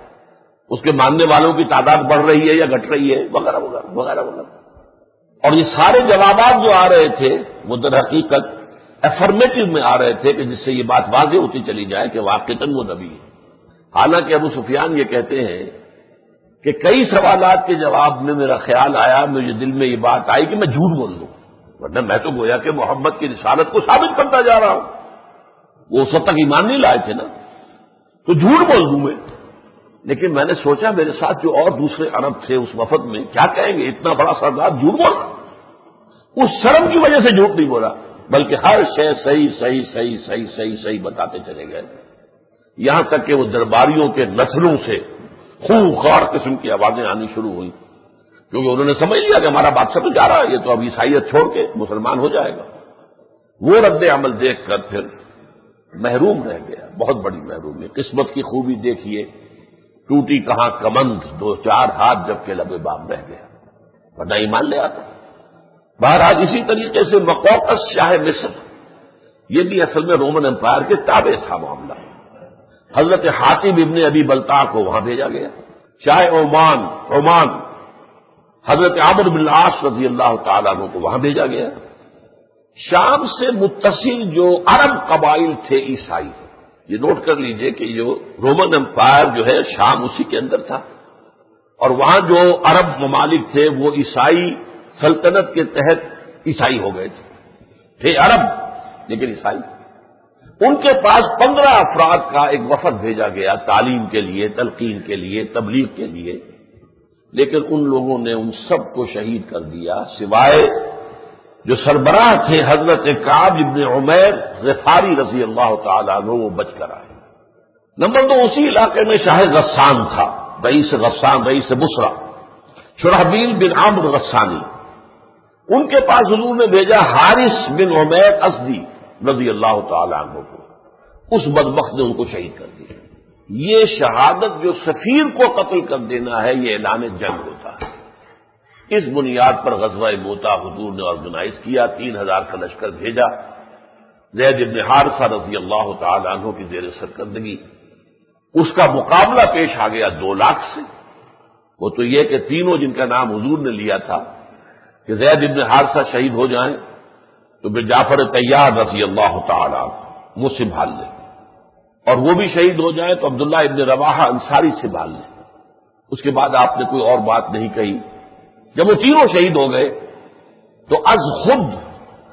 اس کے ماننے والوں کی تعداد بڑھ رہی ہے یا گھٹ رہی ہے، وغیرہ وغیرہ وغیرہ وغیرہ. اور یہ سارے جوابات جو آ رہے تھے وہ در حقیقت افرمیٹو میں آ رہے تھے کہ جس سے یہ بات واضح ہوتی چلی جائے کہ واقعتاً وہ نبی ہے. حالانکہ ابو سفیان یہ کہتے ہیں کہ کئی سوالات کے جواب میں میرا خیال آیا، مجھے دل میں یہ بات آئی کہ میں جھوٹ بول دوں، ورنہ میں تو گویا کہ محمد کی رسالت کو ثابت کرتا جا رہا ہوں. وہ اس وقت تک ایمان نہیں لائے تھے نا، تو جھوٹ بول دوں میں. لیکن میں نے سوچا میرے ساتھ جو اور دوسرے عرب تھے اس وفد میں، کیا کہیں گے اتنا بڑا سردار جھوٹ بول رہا. اس شرم کی وجہ سے جھوٹ نہیں بولا، بلکہ ہر شے صحیح صحیح صحیح صحیح صحیح صحیح بتاتے چلے گئے. یہاں تک کہ وہ درباریوں کے نتھنوں سے خوںخوار قسم کی آوازیں آنی شروع ہوئی، کیونکہ انہوں نے سمجھ لیا کہ ہمارا بادشاہ تو جا رہا ہے، یہ تو اب عیسائیت چھوڑ کے مسلمان ہو جائے گا. وہ رد عمل دیکھ کر پھر محروم رہ گیا، بہت بڑی محرومی. قسمت کی خوبی دیکھیے، ٹوٹی کہاں کمند، دو چار ہاتھ جب کے لبے بام رہ گیا، ورنہ ایمان لے آتا. بہرحال اسی طریقے سے مقوقس شاہ مصر، یہ بھی اصل میں رومن امپائر کے تابع تھا معاملہ. حضرت حاتب ابن ابی بلتع کو وہاں بھیجا گیا. شاہ عمان عمان حضرت عمرو بن العاص رضی اللہ تعالیٰ عنہ کو وہاں بھیجا گیا. شام سے متصل جو عرب قبائل تھے عیسائی، یہ نوٹ کر لیجئے کہ جو رومن امپائر جو ہے شام اسی کے اندر تھا، اور وہاں جو عرب ممالک تھے وہ عیسائی سلطنت کے تحت عیسائی ہو گئے تھے. تھے عرب لیکن عیسائی. ان کے پاس پندرہ افراد کا ایک وفد بھیجا گیا تعلیم کے لیے، تلقین کے لیے، تبلیغ کے لیے. لیکن ان لوگوں نے ان سب کو شہید کر دیا، سوائے جو سربراہ تھے حضرت کعب ابن عمیر غفاری رضی اللہ تعالیٰ عنہ، وہ بچ کر آئے. نمبر دو، اسی علاقے میں شاہ غسان تھا، رئیس غسان، رئیس بصرہ، شرحبیل بن عمرو غسانی. ان کے پاس حضور نے بھیجا حارث بن عمیر ازدی رضی اللہ تعالیٰ عنہ کو. اس بدبخت نے ان کو شہید کر دیا. یہ شہادت جو سفیر کو قتل کر دینا ہے، یہ اعلان جنگ ہوتا ہے. اس بنیاد پر غزوہ موتا حضور نے آرگنائز کیا، تین ہزار کا لشکر بھیجا. زید بن حارثہ رضی اللہ تعالیٰ عنہ کی زیر سرکردگی. اس کا مقابلہ پیش آ گیا دو لاکھ سے. وہ تو یہ کہ تینوں جن کا نام حضور نے لیا تھا کہ زید بن حارثہ شہید ہو جائیں تو پھر جعفر طیار رضی اللہ تعالیٰ عنہ وہ سنبھال لیں، اور وہ بھی شہید ہو جائیں تو عبداللہ ابن رواحہ انصاری سنبھال لیں. اس کے بعد آپ نے کوئی اور بات نہیں کہی. جب وہ تینوں شہید ہو گئے تو از خود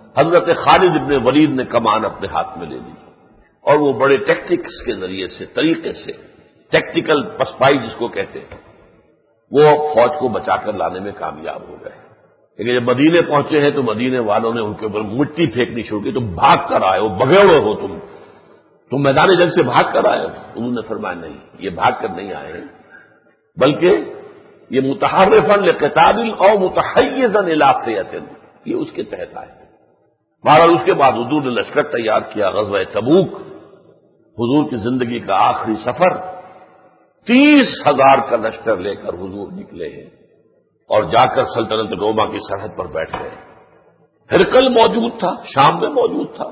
حضرت خالد ابن ولید نے کمان اپنے ہاتھ میں لے لی اور وہ بڑے ٹیکٹکس کے ذریعے سے، طریقے سے، ٹیکٹیکل پسپائی جس کو کہتے ہیں، وہ فوج کو بچا کر لانے میں کامیاب ہو گئے۔ لیکن جب مدینے پہنچے ہیں تو مدینے والوں نے ان کے اوپر مٹی پھینکنی شروع کی، تم بھاگ کر آئے ہو، بگیڑے ہو تم تم میدان جنگ سے بھاگ کر آئے ہو۔ انہوں نے فرمایا نہیں، یہ بھاگ کر نہیں آئے ہیں، بلکہ یہ متحرفا لقتال او متحیزا الی فئۃ، یہ اس کے تحت آئے۔ بہرحال اس کے بعد حضور نے لشکر تیار کیا، غزوہ تبوک، حضور کی زندگی کا آخری سفر، تیس ہزار کا لشکر لے کر حضور نکلے ہیں اور جا کر سلطنت روما کی سرحد پر بیٹھ گئے۔ ہرقل موجود تھا، شام میں موجود تھا،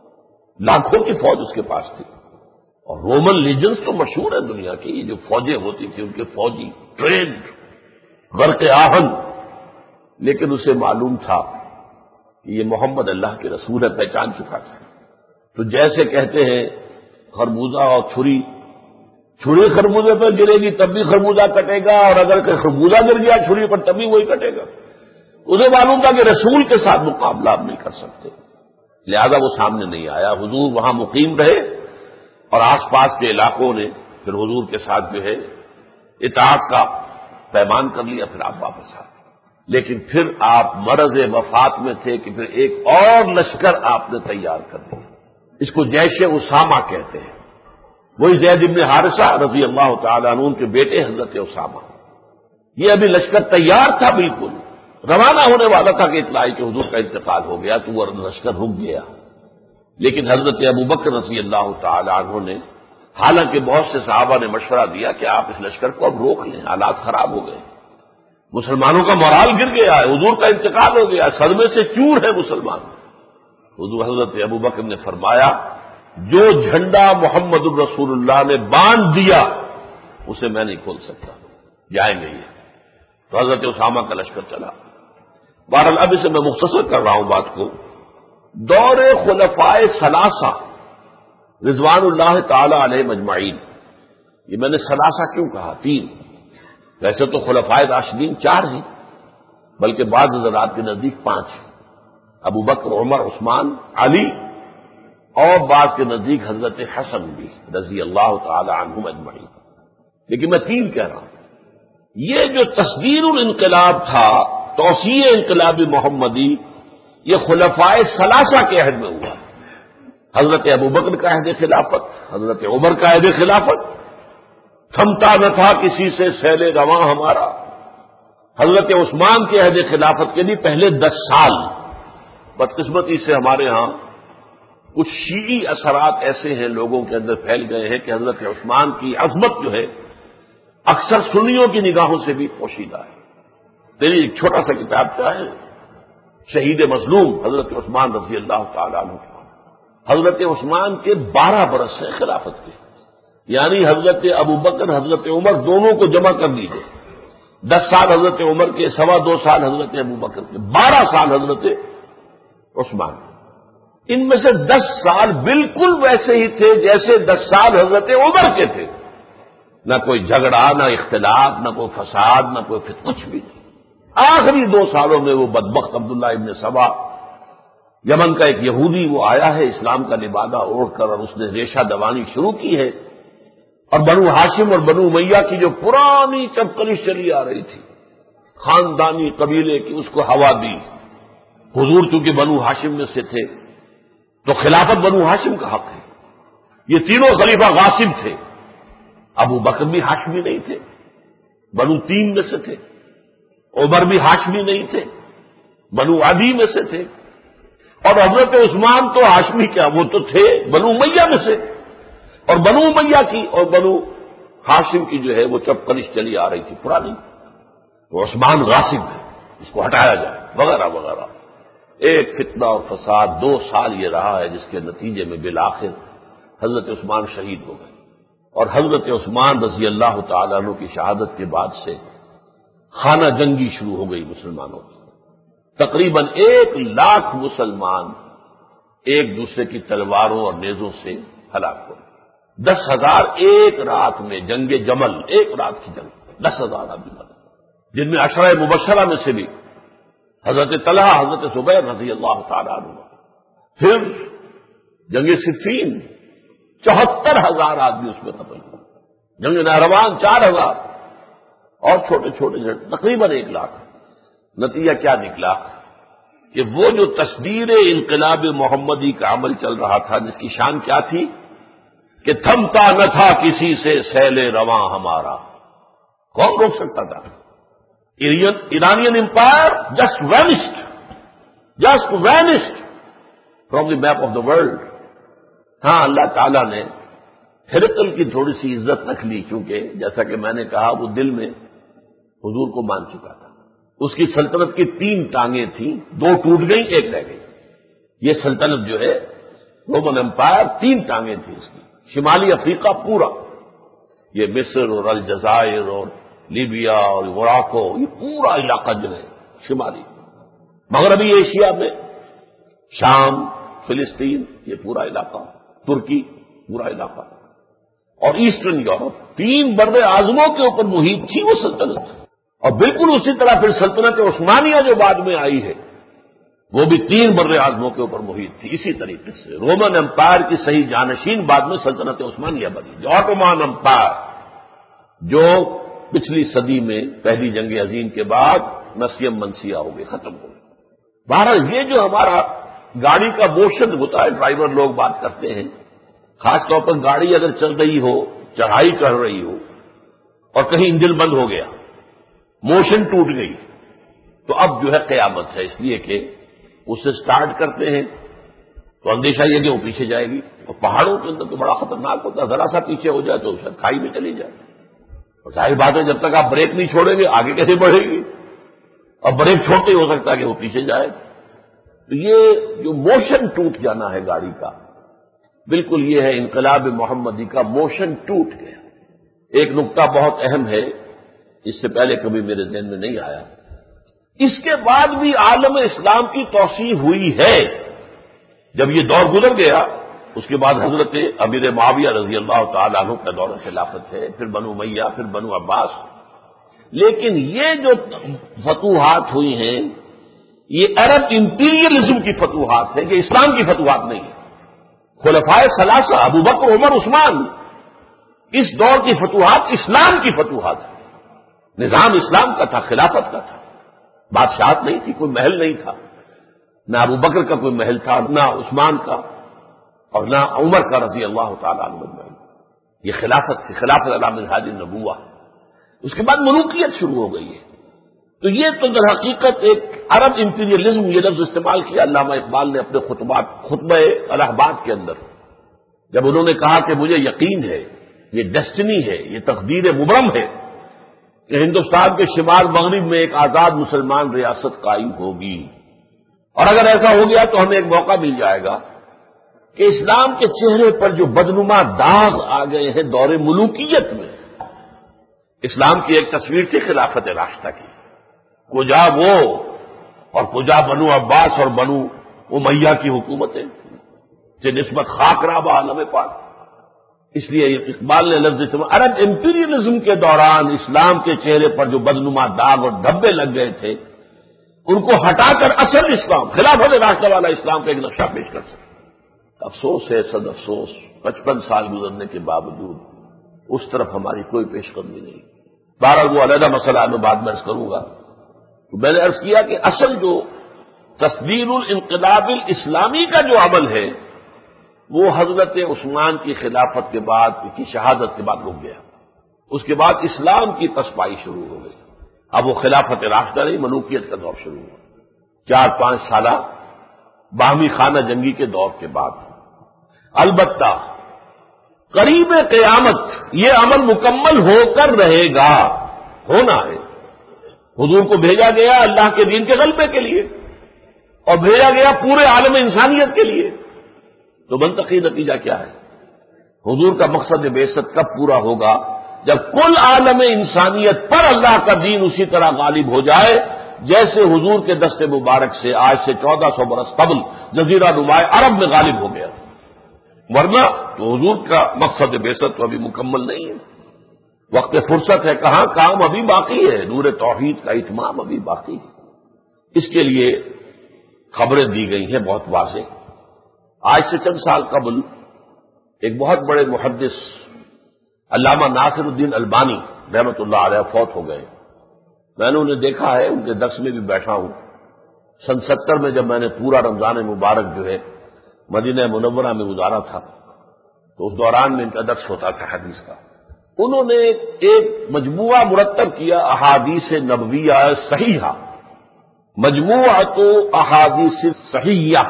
لاکھوں کی فوج اس کے پاس تھی، اور رومن لیجنز تو مشہور ہے دنیا کی، یہ جو فوجیں ہوتی تھیں ان کے فوجی ٹرینڈ غرق آہن، لیکن اسے معلوم تھا کہ یہ محمد اللہ کے رسول ہے، پہچان چکا تھا۔ تو جیسے کہتے ہیں خربوزہ اور چھری، چھری خربوزے پر گرے گی تب بھی خربوزہ کٹے گا، اور اگر کہ خربوزہ گر گیا چھری پر تب بھی وہی کٹے گا۔ اسے معلوم تھا کہ رسول کے ساتھ مقابلہ آپ نہیں کر سکتے، لہذا وہ سامنے نہیں آیا۔ حضور وہاں مقیم رہے اور آس پاس کے علاقوں نے پھر حضور کے ساتھ جو ہے اطاعت کا پیمان کر لیا، پھر آپ واپس آ گئے۔ لیکن پھر آپ مرض وفات میں تھے کہ پھر ایک اور لشکر آپ نے تیار کر دیا، اس کو جیش اسامہ کہتے ہیں، وہی زید بن حارثہ رضی اللہ تعالیٰ عنہ کے بیٹے حضرت اسامہ۔ یہ ابھی لشکر تیار تھا، بالکل روانہ ہونے والا تھا کہ اطلاع کہ حضور کا انتقال ہو گیا، تو وہ لشکر رک گیا۔ لیکن حضرت ابوبکر رضی اللہ تعالیٰ عنہ نے، حالانکہ بہت سے صحابہ نے مشورہ دیا کہ آپ اس لشکر کو اب روک لیں، حالات خراب ہو گئے، مسلمانوں کا مورال گر گیا ہے، حضور کا انتقال ہو گیا، صدمے سے چور ہے مسلمان۔ حضور حضرت ابوبکر نے فرمایا جو جھنڈا محمد الرسول اللہ نے باندھ دیا اسے میں نہیں کھول سکتا، جائیں گے یہ۔ تو حضرت اسامہ کا لشکر چلا۔ بہرحال اب اسے میں مختصر کر رہا ہوں بات کو۔ دور خلفائے ثلاثہ رضوان اللہ تعالی علیہ مجمعین، یہ میں نے ثلاثہ کیوں کہا؟ تین، ویسے تو خلفائے راشدین چار ہیں، بلکہ بعض حضرات کے نزدیک پانچ ہیں، ابو بکر، عمر، عثمان، علی، اور بعض کے نزدیک حضرت حسن بھی رضی اللہ تعالی عنہم اجمعین، لیکن میں تین کہہ رہا ہوں۔ یہ جو تصدیر الانقلاب تھا، توسیع انقلاب محمدی، یہ خلفائے ثلاثہ کے عہد میں ہوا۔ حضرت ابوبکر کا عہد خلافت، حضرت عمر کا عہد خلافت، تھمتا نہ تھا کسی سے سیل رواں ہمارا، حضرت عثمان کے عہد خلافت کے لیے پہلے دس سال، بدقسمتی سے ہمارے ہاں کچھ شیعی اثرات ایسے ہیں لوگوں کے اندر پھیل گئے ہیں کہ حضرت عثمان کی عظمت جو ہے اکثر سنیوں کی نگاہوں سے بھی پوشیدہ ہے۔ میری ایک چھوٹا سا کتاب کیا ہے، شہید مظلوم حضرت عثمان رضی اللہ تعالیٰ عنہ، حضرت عثمان کے بارہ برس سے خلافت کے، یعنی حضرت ابوبکر حضرت عمر دونوں کو جمع کر لیجیے، دس سال حضرت عمر کے، سوا دو سال حضرت ابوبکر کے، بارہ سال حضرت عثمان کے۔ ان میں سے دس سال بالکل ویسے ہی تھے جیسے دس سال حضرت عمر کے تھے، نہ کوئی جھگڑا، نہ اختلاف، نہ کوئی فساد، نہ کوئی فتنہ، کچھ بھی نہیں۔ آخری دو سالوں میں وہ بدبخت عبداللہ ابن سبا، یمن کا ایک یہودی، وہ آیا ہے اسلام کا لبادہ اوڑھ کر، اور اس نے ریشہ دوانی شروع کی ہے، اور بنو ہاشم اور بنو امیہ کی جو پرانی چپکلش چلی آ رہی تھی، خاندانی قبیلے کی، اس کو ہوا دی۔ حضور چونکہ بنو ہاشم میں سے تھے تو خلافت بنو ہاشم کا حق ہے۔ یہ تینوں خلیفہ غاصب تھے، ابو بکر بھی ہاشمی نہیں تھے، بنو تیم میں سے تھے، عمر بھی ہاشمی نہیں تھے، بنو عدی میں سے تھے، اور حضرت عثمان تو ہاشمی کیا، وہ تو تھے بنو امیہ میں سے، اور بنو امیہ کی اور بنو ہاشم کی جو ہے وہ چپکلش چلی آ رہی تھی پرانی، تو عثمان غاصب ہے، اس کو ہٹایا جائے، وغیرہ وغیرہ۔ ایک فتنہ اور فساد دو سال یہ رہا ہے، جس کے نتیجے میں بالآخر حضرت عثمان شہید ہو گئے، اور حضرت عثمان رضی اللہ تعالیٰ عنہ کی شہادت کے بعد سے خانہ جنگی شروع ہو گئی مسلمانوں کی۔ تقریباً ایک لاکھ مسلمان ایک دوسرے کی تلواروں اور نیزوں سے ہلاک ہو گئے۔ دس ہزار ایک رات میں جنگ جمل، ایک رات کی جنگ، دس ہزار آدمی مرے، جن میں عشرہ مبشرہ میں سے بھی حضرت طلحہ، حضرت زبیر رضی اللہ تعالیٰ عنہ، پھر جنگ صفین چوہتر ہزار آدمی اس میں قتل ہوئے، جنگ نہروان چار ہزار اور چھوٹے چھوٹے تقریباً ایک لاکھ۔ نتیجہ کیا نکلا کہ وہ جو تصدیر انقلاب محمدی کا عمل چل رہا تھا، جس کی شان کیا تھی کہ تھمتا نہ تھا کسی سے سیل رواں ہمارا، کون روک سکتا تھا؟ Iranian empire just vanished just vanished from the map of the world. ہاں، اللہ تعالیٰ نے ہرقل کی تھوڑی سی عزت رکھ لی، کیونکہ جیسا کہ میں نے کہا وہ دل میں حضور کو مان چکا تھا۔ اس کی سلطنت کی تین ٹانگیں تھیں، دو ٹوٹ گئیں، ایک رہ گئی۔ یہ سلطنت جو ہے رومن امپائر، تین ٹانگیں تھیں اس کی۔ شمالی افریقہ پورا، یہ مصر اور الجزائر اور لیبیا اور موراکو، یہ پورا علاقہ جو ہے شمالی، مغربی ایشیا میں شام، فلسطین، یہ پورا علاقہ، ترکی پورا علاقہ، اور ایسٹرن یورپ، تین بر اعظموں کے اوپر محیط تھی وہ سلطنت۔ اور بالکل اسی طرح پھر سلطنت عثمانیہ جو بعد میں آئی ہے، وہ بھی تین بر اعظموں کے اوپر محیط تھی۔ اسی طریقے سے رومن امپائر کی صحیح جانشین بعد میں سلطنت عثمانیہ بنی، جو آٹومان امپائر، جو پچھلی صدی میں پہلی جنگ عظیم کے بعد نسیم منسیہ ہو گئی، ختم ہو گئی۔ بہرحال یہ جو ہمارا گاڑی کا موشن ہوتا ہے، ڈرائیور لوگ بات کرتے ہیں، خاص طور پر گاڑی اگر چل رہی ہو، چڑھائی کر رہی ہو، اور کہیں انجن بند ہو گیا، موشن ٹوٹ گئی، تو اب جو ہے قیامت ہے، اس لیے کہ اسے سٹارٹ کرتے ہیں تو اندیشہ یہ کہ وہ پیچھے جائے گی، اور پہاڑوں کے اندر تو بڑا خطرناک ہوتا ہے، ذرا سا پیچھے ہو جائے تو شاید کھائی میں چلی جائے، اور ظاہر بات ہے جب تک آپ بریک نہیں چھوڑیں گے آگے کیسے بڑھے گی، اور بریک چھوڑتے ہی ہو سکتا ہے کہ وہ پیچھے جائے۔ تو یہ جو موشن ٹوٹ جانا ہے گاڑی کا، بالکل یہ ہے انقلاب محمدی کا موشن ٹوٹ گیا۔ ایک نقطہ بہت اہم ہے، اس سے پہلے کبھی میرے ذہن میں نہیں آیا، اس کے بعد بھی عالم اسلام کی توسیع ہوئی ہے۔ جب یہ دور گزر گیا، اس کے بعد حضرت امیر معاویہ رضی اللہ تعالیٰ عنہ کا دور خلافت ہے، پھر بنو امیہ، پھر بنو عباس، لیکن یہ جو فتوحات ہوئی ہیں یہ عرب امپیریلزم کی فتوحات ہے، کہ اسلام کی فتوحات نہیں ہے۔ خلفائے ثلاثہ ابو بکر، عمر، عثمان، اس دور کی فتوحات اسلام کی فتوحات ہے، نظام اسلام کا تھا، خلافت کا تھا، بادشاہت نہیں تھی، کوئی محل نہیں تھا، نہ ابو بکر کا کوئی محل تھا، نہ عثمان کا، اور نہ عمر کا رضی اللہ تعالیٰ عنہ اجمعین۔ یہ خلافت تھی، خلافت علی منہاج النبوہ۔ اس کے بعد ملوکیت شروع ہو گئی ہے۔ تو یہ تو در حقیقت ایک عرب امپیریلزم، یہ لفظ استعمال کیا علامہ اقبال نے اپنے خطبات خطبہ الہباد کے اندر، جب انہوں نے کہا کہ مجھے یقین ہے، یہ ڈیسٹنی ہے، یہ تقدیر مبرم ہے کہ ہندوستان کے شمال مغرب میں ایک آزاد مسلمان ریاست قائم ہوگی، اور اگر ایسا ہو گیا تو ہمیں ایک موقع مل جائے گا کہ اسلام کے چہرے پر جو بدنما داغ آ گئے ہیں دور ملوکیت میں، اسلام کی ایک تصویر تھی خلافت راشدہ کی، کجا وہ اور کجا بنو عباس اور بنو امیہ کی حکومتیں سے نسبت خاک راب عالم پاک۔ اس لیے اقبال نے لفظ استعمال، عرب امپیریلزم کے دوران اسلام کے چہرے پر جو بدنما داغ اور دھبے لگ گئے تھے، ان کو ہٹا کر اصل اسلام، خلافت راشدہ والا اسلام کا ایک نقشہ پیش کر سکے۔ افسوس ہے، صد افسوس، پچپن سال گزرنے کے باوجود اس طرف ہماری کوئی پیش قدمی نہیں۔ بہرحال وہ علیحدہ مسئلہ میں بعد میں عرض کروں گا۔ تو میں نے عرض کیا کہ اصل جو تصدیر الانقلاب الاسلامی کا جو عمل ہے وہ حضرت عثمان کی خلافت کے بعد، کی شہادت کے بعد رک گیا۔ اس کے بعد اسلام کی پسپائی شروع ہو گئی۔ اب وہ خلافت راشدہ نہیں، ملوکیت کا دور شروع ہوا، چار پانچ سالہ باہمی خانہ جنگی کے دور کے بعد۔ البتہ قریب قیامت یہ عمل مکمل ہو کر رہے گا، ہونا ہے۔ حضور کو بھیجا گیا اللہ کے دین کے غلبے کے لیے، اور بھیجا گیا پورے عالم انسانیت کے لیے۔ تو منطقی نتیجہ کیا ہے؟ حضور کا مقصد بعثت کب پورا ہوگا؟ جب کل عالم انسانیت پر اللہ کا دین اسی طرح غالب ہو جائے جیسے حضور کے دست مبارک سے آج سے چودہ سو برس قبل جزیرہ نمائے عرب میں غالب ہو گیا۔ ورنہ تو حضور کا مقصد بعثت تو ابھی مکمل نہیں ہے، وقت فرصت ہے، کہاں، کام ابھی باقی ہے، نور توحید کا اتمام ابھی باقی ہے۔ اس کے لیے خبریں دی گئی ہیں بہت واضح آج سے چند سال قبل ایک بہت بڑے محدث علامہ ناصر الدین البانی رحمۃ اللہ علیہ فوت ہو گئے. میں نے انہیں دیکھا ہے، ان کے درس میں بھی بیٹھا ہوں. سن ستر میں جب میں نے پورا رمضان مبارک جو ہے مدینہ منورہ میں گزارا تھا تو اس دوران میں ان کا درس ہوتا تھا حدیث کا. انہوں نے ایک مجموعہ مرتب کیا احادیث نبویہ صحیحہ، مجموعۃ احادیث صحیحہ،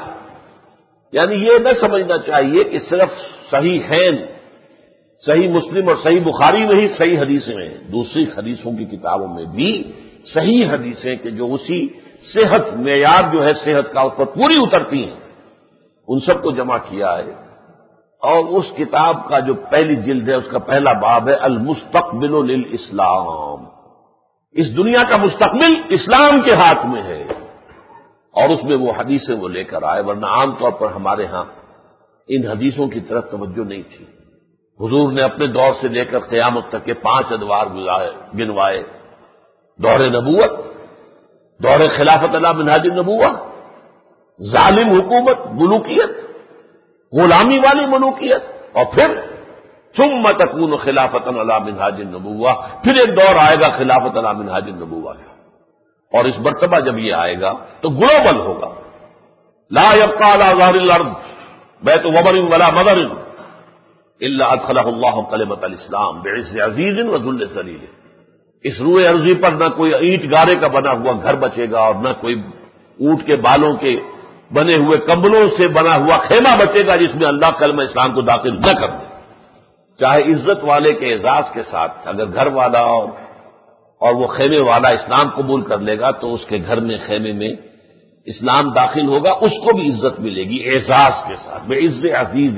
یعنی یہ نہ سمجھنا چاہیے کہ صرف صحیح ہیں، صحیح مسلم اور صحیح بخاری میں ہی صحیح حدیثیں ہیں. دوسری حدیثوں کی کتابوں میں بھی صحیح حدیثیں کہ جو اسی صحت معیار جو ہے صحت کا اس پر پوری اترتی ہیں، ان سب کو جمع کیا ہے. اور اس کتاب کا جو پہلی جلد ہے اس کا پہلا باب ہے المستقبل للاسلام. اس دنیا کا مستقبل اسلام کے ہاتھ میں ہے، اور اس میں وہ حدیثیں وہ لے کر آئے، ورنہ عام طور پر ہمارے ہاں ان حدیثوں کی طرف توجہ نہیں تھی. حضور نے اپنے دور سے لے کر قیامت تک کے پانچ ادوار گنوائے: دور نبوت، دور خلافت علی منہاج النبوہ، ظالم حکومت، ملوکیت، غلامی والی ملوکیت، اور پھر ثم تکون خلافت علی منہاج النبوہ، پھر ایک دور آئے گا خلافت علی منہاج النبوہ کا. اور اس مرتبہ جب یہ آئے گا تو گلوبل ہوگا. لا یبقى علی ظہر الارض بیت وبر ولا مدر الا ادخلہ اللہ کلمۃ الاسلام بعز عزیز وذل ذلیل. اس روئے ارضی پر نہ کوئی اینٹ گارے کا بنا ہوا گھر بچے گا، اور نہ کوئی اونٹ کے بالوں کے بنے ہوئے کمبلوں سے بنا ہوا خیمہ بچے گا جس میں اللہ کلمہ اسلام کو داخل نہ کر دے. چاہے عزت والے کے اعزاز کے ساتھ اگر گھر والا اور اور وہ خیمے والا اسلام قبول کر لے گا تو اس کے گھر میں خیمے میں اسلام داخل ہوگا، اس کو بھی عزت ملے گی اعزاز کے ساتھ. بعز عزیز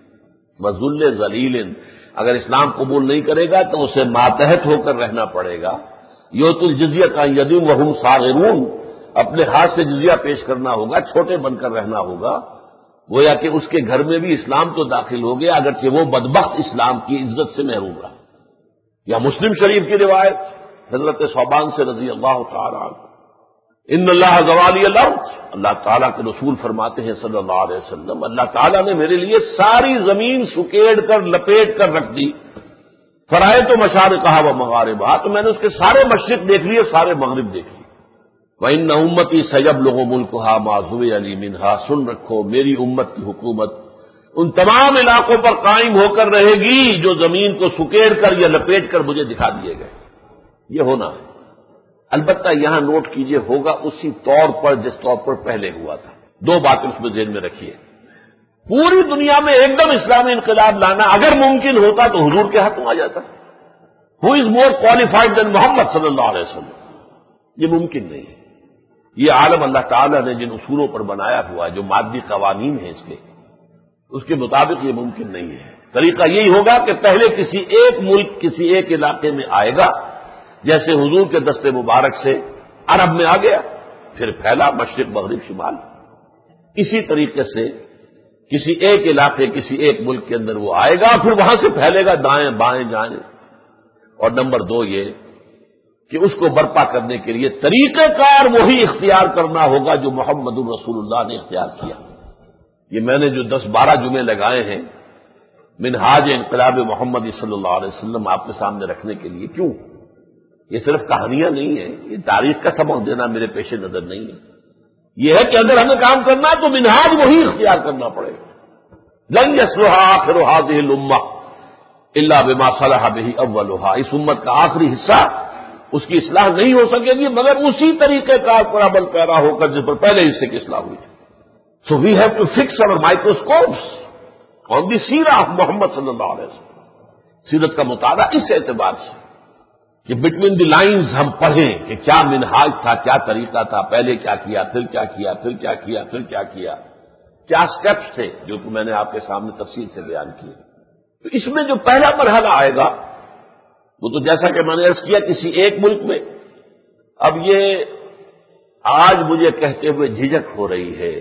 وذل ذلیل. اگر اسلام قبول نہیں کرے گا تو اسے ماتحت ہو کر رہنا پڑے گا. یؤتوا الجزیۃ عن ید وہم صاغرون، اپنے ہاتھ سے جزیہ پیش کرنا ہوگا، چھوٹے بن کر رہنا ہوگا. گویا کہ اس کے گھر میں بھی اسلام تو داخل ہو گیا اگرچہ وہ بدبخت اسلام کی عزت سے محروم رہا. یا مسلم شریف کی روایت حضرت ثوبان سے رضی اللہ تعالی عنہ، ان اللہ زوالی الارض، اللہ تعالیٰ کے رسول فرماتے ہیں صلی اللہ علیہ وسلم، اللہ تعالیٰ نے میرے لیے ساری زمین سکیڑ کر لپیٹ کر رکھ دی. فرائے تو مشارقہ و مغاربہ، تو میں نے اس کے سارے مشرق دیکھ لیے، سارے مغرب دیکھ لیے. وَإِنَّ أُمَّتِي سَيَبْلُغُ مُلْكُهَا مَا ذُوِيَ لِي مِنْهَا. سن رکھو میری امت کی حکومت ان تمام علاقوں پر قائم ہو کر رہے گی جو زمین کو سکیڑ کر یا لپیٹ کر مجھے دکھا دیے گئے. یہ ہونا ہے. البتہ یہاں نوٹ کیجئے ہوگا اسی طور پر جس طور پر پہلے ہوا تھا. دو باتیں اس میں ذہن میں رکھیے. پوری دنیا میں ایک دم اسلامی انقلاب لانا اگر ممکن ہوتا تو حضور کے ہاتھوں آ جاتا. ہو از مور کوالیفائڈ دین محمد صلی اللہ علیہ وسلم. یہ ممکن نہیں ہے. یہ عالم اللہ تعالیٰ نے جن اصولوں پر بنایا ہوا ہے، جو مادی قوانین ہیں اس کے اس کے مطابق یہ ممکن نہیں ہے. طریقہ یہی ہوگا کہ پہلے کسی ایک ملک کسی ایک علاقے میں آئے گا، جیسے حضور کے دست مبارک سے عرب میں آ گیا، پھر پھیلا مشرق مغرب شمال. اسی طریقے سے کسی ایک علاقے کسی ایک ملک کے اندر وہ آئے گا، پھر وہاں سے پھیلے گا دائیں بائیں جائیں. اور نمبر دو یہ کہ اس کو برپا کرنے کے لیے طریقہ کار وہی اختیار کرنا ہوگا جو محمد الرسول اللہ نے اختیار کیا. یہ میں نے جو دس بارہ جمعے لگائے ہیں منہاج انقلاب محمد صلی اللہ علیہ وسلم آپ کے سامنے رکھنے کے لیے، کیوں؟ یہ صرف کہانیاں نہیں ہیں، یہ تاریخ کا سبق دینا میرے پیش نظر نہیں ہے. یہ ہے کہ اگر ہمیں کام کرنا ہے تو منہاج وہی اختیار کرنا پڑے گا. لن یصلح آخر هذه الامه الا بما صلح به اولها. اس امت کا آخری حصہ اس کی اصلاح نہیں ہو سکے گی مگر اسی طریقے کار پر عمل پیرا ہو کر جس پر پہلے حصے کی اصلاح ہوئی تھی. So we have to fix our microscopes on the سیرہ آف محمد صلی اللہ علیہ وسلم. سیرت کا مطالعہ اس اعتبار سے کہ بٹوین دی لائنز ہم پڑھیں کہ کیا منہاج تھا، کیا طریقہ تھا، پہلے کیا کیا، پھر کیا کیا، پھر کیا کیا، پھر کیا کیا، کیا سٹیپس تھے جو کہ میں نے آپ کے سامنے تفصیل سے بیان کیے. تو اس میں جو پہلا مرحلہ آئے گا وہ تو جیسا کہ میں نے عرض کیا کسی ایک ملک میں. اب یہ آج مجھے کہتے ہوئے جھجک ہو رہی ہے،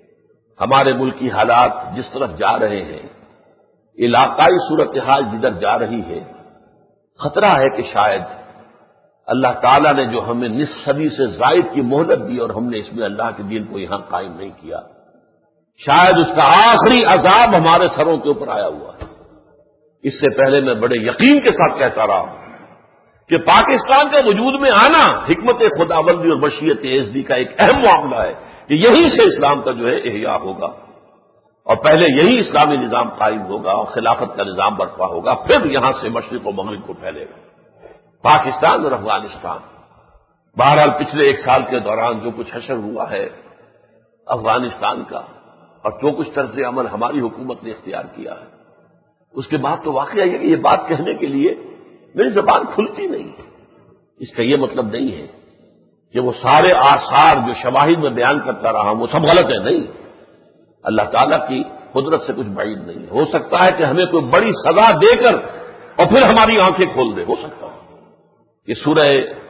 ہمارے ملک کی حالات جس طرف جا رہے ہیں، علاقائی صورتحال جدھر جا رہی ہے، خطرہ ہے کہ شاید اللہ تعالیٰ نے جو ہمیں نصف صدی سے زائد کی مہلت دی اور ہم نے اس میں اللہ کے دین کو یہاں قائم نہیں کیا، شاید اس کا آخری عذاب ہمارے سروں کے اوپر آیا ہوا ہے۔ اس سے پہلے میں بڑے یقین کے ساتھ کہتا رہا ہوں کہ پاکستان کا وجود میں آنا حکمت خداوندی اور مشیت ایزدی کا ایک اہم معاملہ ہے کہ یہیں سے اسلام کا جو ہے احیاء ہوگا، اور پہلے یہی اسلامی نظام قائم ہوگا اور خلافت کا نظام برپا ہوگا، پھر یہاں سے مشرق و مغرب کو پھیلے گا۔ پاکستان اور افغانستان، بہرحال پچھلے ایک سال کے دوران جو کچھ حشر ہوا ہے افغانستان کا، اور جو کچھ طرز عمل ہماری حکومت نے اختیار کیا ہے، اس کے بعد تو واقعہ یہ کہ یہ بات کہنے کے لیے میری زبان کھلتی نہیں ہے۔ اس کا یہ مطلب نہیں ہے کہ وہ سارے آثار جو شواہد میں بیان کرتا رہا ہوں وہ سب غلط ہیں، نہیں۔ اللہ تعالیٰ کی قدرت سے کچھ بعید نہیں ہے۔ ہو سکتا ہے کہ ہمیں کوئی بڑی سزا دے کر اور پھر ہماری آنکھیں کھول دے، ہو سکتا ہے۔ یہ سورہ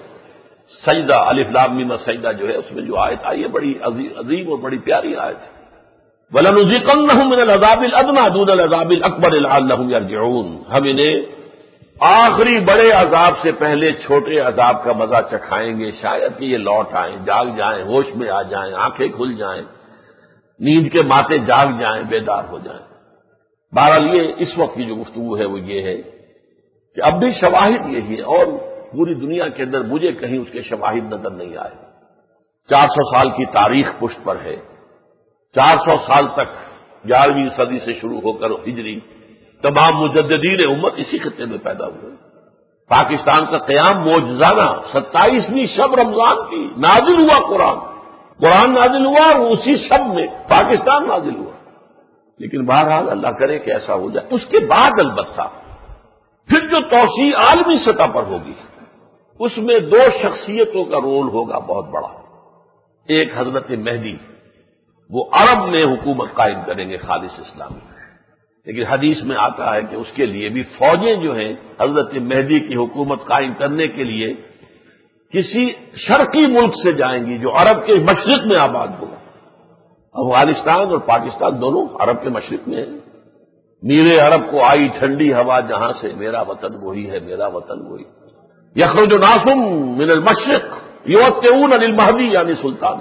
سجدہ الف لام میم سجدہ جو ہے اس میں جو آیت آئی ہے بڑی عظیم اور بڑی پیاری آیت ہے۔ وَلَنُذِيقَنَّهُم مِّنَ الْعَذَابِ الْأَدْنَىٰ دُونَ الْعَذَابِ الْأَكْبَرِ لَعَلَّهُمْ يَرْجِعُونَ، ہم انہیں آخری بڑے عذاب سے پہلے چھوٹے عذاب کا مزہ چکھائیں گے، شاید کہ یہ لوٹ آئیں، جاگ جائیں، ہوش میں آ جائیں، آنکھیں کھل جائیں، نیند کے ماتے جاگ جائیں، بیدار ہو جائیں۔ بہرحال یہ اس وقت کی جو گفتگو ہے وہ یہ ہے کہ اب بھی شواہد یہی ہے، اور پوری دنیا کے اندر مجھے کہیں اس کے شواہد نظر نہیں آئے۔ چار سو سال کی تاریخ پشت پر ہے، چار سو سال تک گیارہویں صدی سے شروع ہو کر ہجری تمام مجددین امت اسی خطے میں پیدا ہوئے۔ پاکستان کا قیام معجزانہ ستائیسویں شب رمضان کی نازل ہوا، قرآن قرآن نازل ہوا اور اسی شب میں پاکستان نازل ہوا۔ لیکن بہرحال اللہ کرے کہ ایسا ہو جائے۔ اس کے بعد البتہ پھر جو توسیع عالمی سطح پر ہوگی اس میں دو شخصیتوں کا رول ہوگا بہت بڑا۔ ایک حضرت مہدی، وہ عرب میں حکومت قائم کریں گے خالص اسلامی، لیکن حدیث میں آتا ہے کہ اس کے لیے بھی فوجیں جو ہیں حضرت مہدی کی حکومت قائم کرنے کے لیے کسی شرقی ملک سے جائیں گی جو عرب کے مشرق میں آباد ہوگا۔ افغانستان اور پاکستان دونوں عرب کے مشرق میں ہیں۔ میرے عرب کو آئی ٹھنڈی ہوا جہاں سے، میرا وطن وہی ہے، میرا وطن وہی۔ یخرج ناس من المشرق یؤتون للمہدی یعنی سلطان،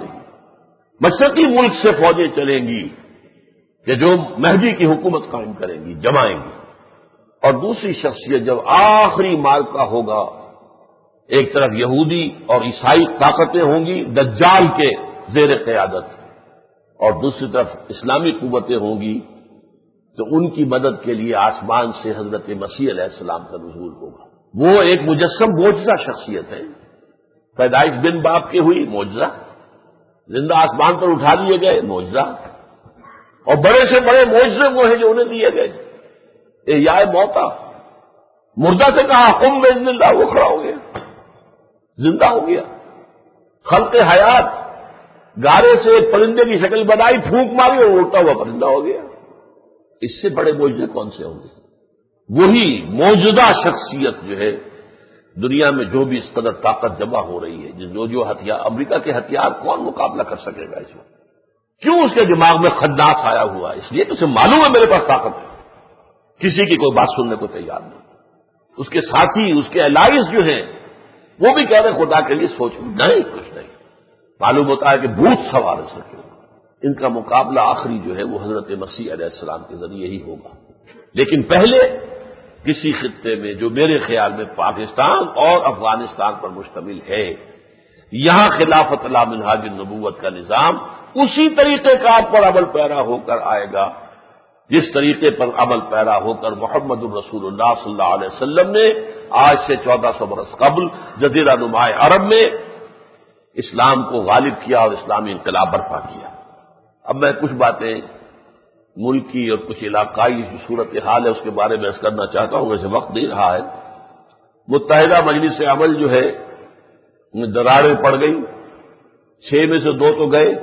مشرقی ملک سے فوجیں چلیں گی کہ جو مہدی کی حکومت قائم کریں گی، جمائیں گی۔ اور دوسری شخصیت جب آخری مارکا ہوگا، ایک طرف یہودی اور عیسائی طاقتیں ہوں گی دجال کے زیر قیادت، اور دوسری طرف اسلامی قوتیں ہوں گی، تو ان کی مدد کے لیے آسمان سے حضرت مسیح علیہ السلام کا نزول ہوگا۔ وہ ایک مجسم معجزہ شخصیت ہے، پیدائش بن باپ کی ہوئی معجزہ، زندہ آسمان پر اٹھا دیے گئے معجزہ، اور بڑے سے بڑے معجزے وہ ہیں جو انہیں دیے گئے۔ احیاء موتا، مردہ سے کہا قم باذن اللہ، وہ کھڑا ہو گیا، زندہ ہو گیا۔ خلق حیات، گارے سے ایک پرندے کی شکل بنائی، پھونک ماری اور اڑتا ہوا پرندہ ہو گیا۔ اس سے بڑے معجزے کون سے ہوں گے؟ وہی موجودہ شخصیت جو ہے دنیا میں جو بھی اس قدر طاقت جمع ہو رہی ہے، جو جو ہتھیار، امریکہ کے ہتھیار کون مقابلہ کر سکے گا اس میں؟ کیوں اس کے دماغ میں خناس آیا ہوا ہے؟ اس لیے کہ اسے معلوم ہے میرے پاس طاقت ہے، کسی کی کوئی بات سننے کو تیار نہیں۔ اس کے ساتھی، اس کے الائز جو ہیں وہ بھی کہہ رہے خدا کے لیے سوچو، نہیں کچھ نہیں، معلوم ہوتا ہے کہ بھوت سوار ہو سکے۔ ان کا مقابلہ آخری جو ہے وہ حضرت مسیح علیہ السلام کے ذریعے ہی ہوگا۔ لیکن پہلے کسی خطے میں جو میرے خیال میں پاکستان اور افغانستان پر مشتمل ہے، یہاں خلافت علی منہاج النبوت کا نظام اسی طریقے کار پر عمل پیرا ہو کر آئے گا جس طریقے پر عمل پیرا ہو کر محمد الرسول اللہ صلی اللہ علیہ وسلم نے آج سے چودہ سو برس قبل جزیرہ نما عرب میں اسلام کو غالب کیا اور اسلامی انقلاب برپا کیا۔ اب میں کچھ باتیں ملکی اور کچھ علاقائی جو صورت حال ہے اس کے بارے میں عرض کرنا چاہتا ہوں، ویسے وقت نہیں رہا ہے۔ متحدہ مجلس عمل جو ہے دراریں پڑ گئی، چھ میں سے دو تو گئے،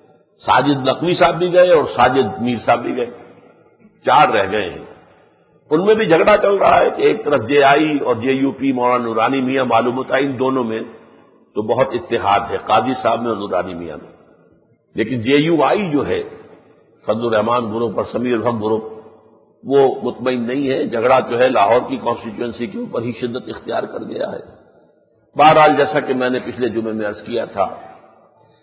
ساجد نقوی صاحب بھی گئے اور ساجد میر صاحب بھی گئے، چار رہ گئے ہیں۔ ان میں بھی جھگڑا چل رہا ہے کہ ایک طرف جے آئی اور جے یو پی مولانا نورانی میاں معلوم ہوتا ہے ان دونوں میں تو بہت اتحاد ہے، قاضی صاحب میں اور نورانی میاں میں، لیکن جے یو آئی جو ہے فضل الرحمان گروپ اور سمیر الحق گروپ وہ مطمئن نہیں ہے۔ جھگڑا جو ہے لاہور کی کانسٹیچوئنسی کے اوپر ہی شدت اختیار کر گیا ہے۔ بہرحال جیسا کہ میں نے پچھلے جمعے میں عرض کیا تھا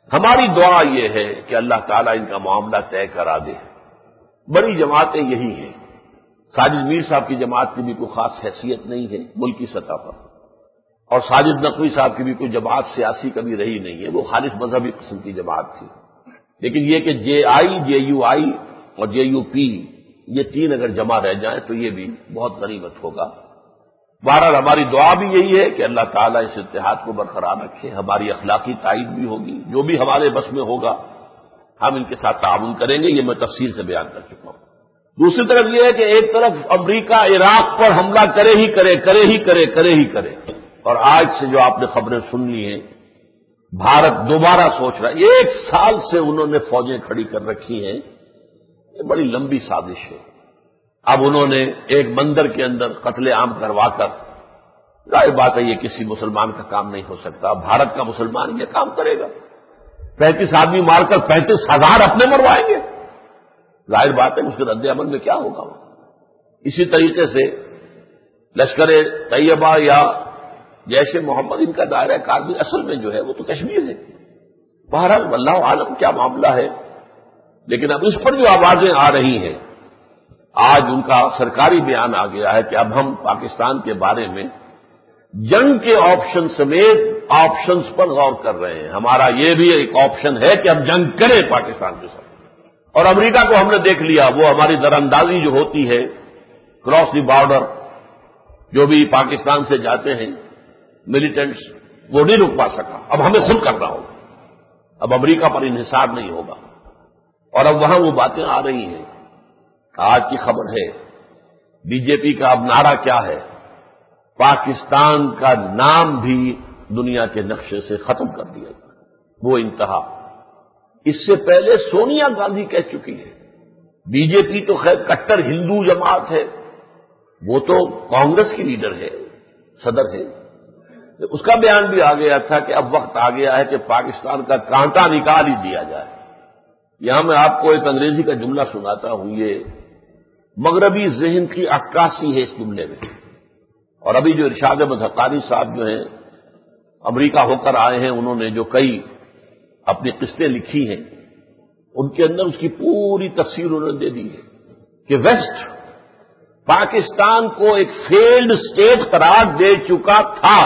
ہماری دعا یہ ہے کہ اللہ تعالیٰ ان کا معاملہ طے کرا دے. بڑی جماعتیں یہی ہیں. ساجد میر صاحب کی جماعت کی بھی کوئی خاص حیثیت نہیں ہے ملکی سطح پر، اور ساجد نقوی صاحب کی بھی کوئی جماعت سیاسی کبھی رہی نہیں ہے، وہ خالص مذہبی قسم کی جماعت تھی. لیکن یہ کہ جے آئی، جے یو آئی اور جے یو پی، یہ تین اگر جمع رہ جائیں تو یہ بھی بہت غنیمت ہوگا. بہرحال ہماری دعا بھی یہی ہے کہ اللہ تعالیٰ اس اتحاد کو برقرار رکھے. ہماری اخلاقی تائید بھی ہوگی، جو بھی ہمارے بس میں ہوگا ہم ان کے ساتھ تعاون کریں گے، یہ میں تفصیل سے بیان کر چکا ہوں. دوسری طرف یہ ہے کہ ایک طرف امریکہ عراق پر حملہ کرے ہی کرے کرے ہی کرے کرے ہی کرے اور آج سے جو آپ نے خبریں سن لی ہیں بھارت دوبارہ سوچ رہا ہے. ایک سال سے انہوں نے فوجیں کھڑی کر رکھی ہیں، یہ بڑی لمبی سازش ہے. اب انہوں نے ایک مندر کے اندر قتل عام کروا کر، ظاہر بات ہے یہ کسی مسلمان کا کام نہیں ہو سکتا. بھارت کا مسلمان یہ کام کرے گا؟ پینتیس آدمی مار کر پینتیس ہزار اپنے مروائیں گے؟ ظاہر بات ہے اس کے رد عمل میں کیا ہوگا. اسی طریقے سے لشکر طیبہ یا جیش محمد، ان کا دائرہ کار بھی اصل میں جو ہے وہ تو کشمیر ہے. بہرحال واللہ عالم کیا معاملہ ہے. لیکن اب اس پر جو آوازیں آ رہی ہیں، آج ان کا سرکاری بیان آ گیا ہے کہ اب ہم پاکستان کے بارے میں جنگ کے آپشن سمیت آپشنز پر غور کر رہے ہیں. ہمارا یہ بھی ایک آپشن ہے کہ ہم جنگ کریں پاکستان کے ساتھ. اور امریکہ کو ہم نے دیکھ لیا، وہ ہماری دراندازی جو ہوتی ہے کراس دی بارڈر، جو بھی پاکستان سے جاتے ہیں ملیٹنٹس، وہ نہیں رک پا سکا. اب ہمیں خود کرنا ہوگا. اب امریکہ پر انحصار نہیں ہوگا. اور اب وہاں وہ باتیں آ رہی ہیں. آج کی خبر ہے بی جے پی کا اب نعرہ کیا ہے؟ پاکستان کا نام بھی دنیا کے نقشے سے ختم کر دیا گیا. وہ انتہا. اس سے پہلے سونیا گاندھی کہہ چکی ہے. بی جے پی تو خیر کٹر ہندو جماعت ہے، وہ تو کانگریس کی لیڈر ہے، صدر ہے. اس کا بیان بھی آ گیا تھا کہ اب وقت آ گیا ہے کہ پاکستان کا کانٹا نکال ہی دیا جائے. یہاں میں آپ کو ایک انگریزی کا جملہ سناتا ہوں، یہ مغربی ذہن کی عکاسی ہے اس جملے میں. اور ابھی جو ارشاد مظہر صاحب جو ہیں امریکہ ہو کر آئے ہیں، انہوں نے جو کئی اپنی قسطیں لکھی ہیں، ان کے اندر اس کی پوری تفسیر انہوں نے دے دی ہے کہ ویسٹ پاکستان کو ایک فیلڈ اسٹیٹ قرار دے چکا تھا.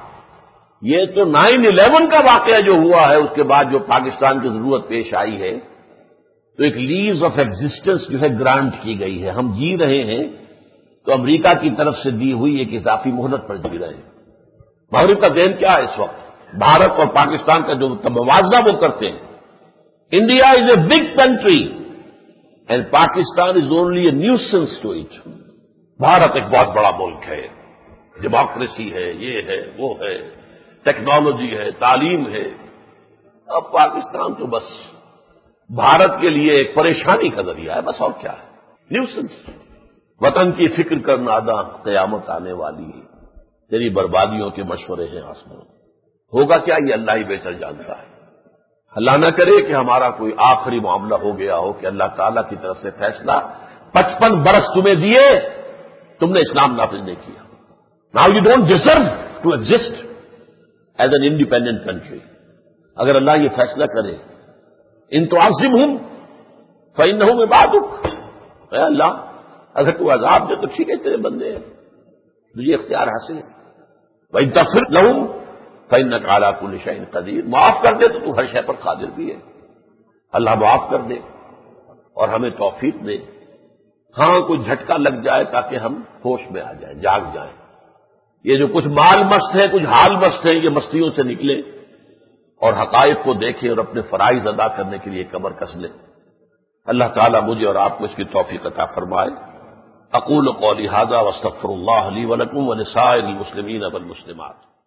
یہ تو نائن الیون کا واقعہ جو ہوا ہے اس کے بعد جو پاکستان کی ضرورت پیش آئی ہے، تو ایک لیز آف ایگزسٹنس جو ہے گرانٹ کی گئی ہے. ہم جی رہے ہیں تو امریکہ کی طرف سے دی ہوئی ایک اضافی مہلت پر جی رہے ہیں. مغرب کا ذہن کیا ہے اس وقت؟ بھارت اور پاکستان کا جو موازنہ وہ کرتے ہیں، India is a big country and Pakistan is only a nuisance to it. بھارت ایک بہت بڑا ملک ہے، ڈیموکریسی ہے، یہ ہے وہ ہے، ٹیکنالوجی ہے، تعلیم ہے. اب پاکستان تو بس بھارت کے لیے ایک پریشانی کا ذریعہ ہے، بس اور کیا ہے. نیوسنس. وطن کی فکر کر ناداں قیامت آنے والی ہے، تیری بربادیوں کے مشورے ہیں آسمان. ہوگا کیا یہ اللہ ہی بہتر جانتا ہے. اللہ نہ کرے کہ ہمارا کوئی آخری معاملہ ہو گیا ہو کہ اللہ تعالیٰ کی طرف سے فیصلہ پچپن برس تمہیں دیے، تم نے اسلام نافذ نہیں کیا. Now you don't deserve to exist as an independent country. اگر اللہ یہ فیصلہ کرے ان تعذبہم فإنہم عبادک، اے اللہ اگر تو عذاب دے تو ٹھیک ہے، تیرے بندے ہیں، تجھے اختیار حاصل ہے. وَإِن تَغْفِرْ لَهُمْ فَإِنَّكَ عَلَىٰ كُلِّ شَيْءٍ قَدِيرٌ. معاف کر دے تو تو ہر شے پر قادر بھی ہے. اللہ معاف کر دے اور ہمیں توفیق دے. ہاں کوئی جھٹکا لگ جائے تاکہ ہم ہوش میں آ جائیں، جاگ جائیں. یہ جو کچھ مال مست ہے، کچھ حال مست ہے، یہ مستیوں سے نکلے اور حقائق کو دیکھیں اور اپنے فرائض ادا کرنے کے لیے کمر کس لیں. اللہ تعالیٰ مجھے اور آپ کو اس کی توفیق عطا فرمائے. اقول قولی ھذا واستغفر اللہ لی ولکم ولسائر المسلمین والمسلمات.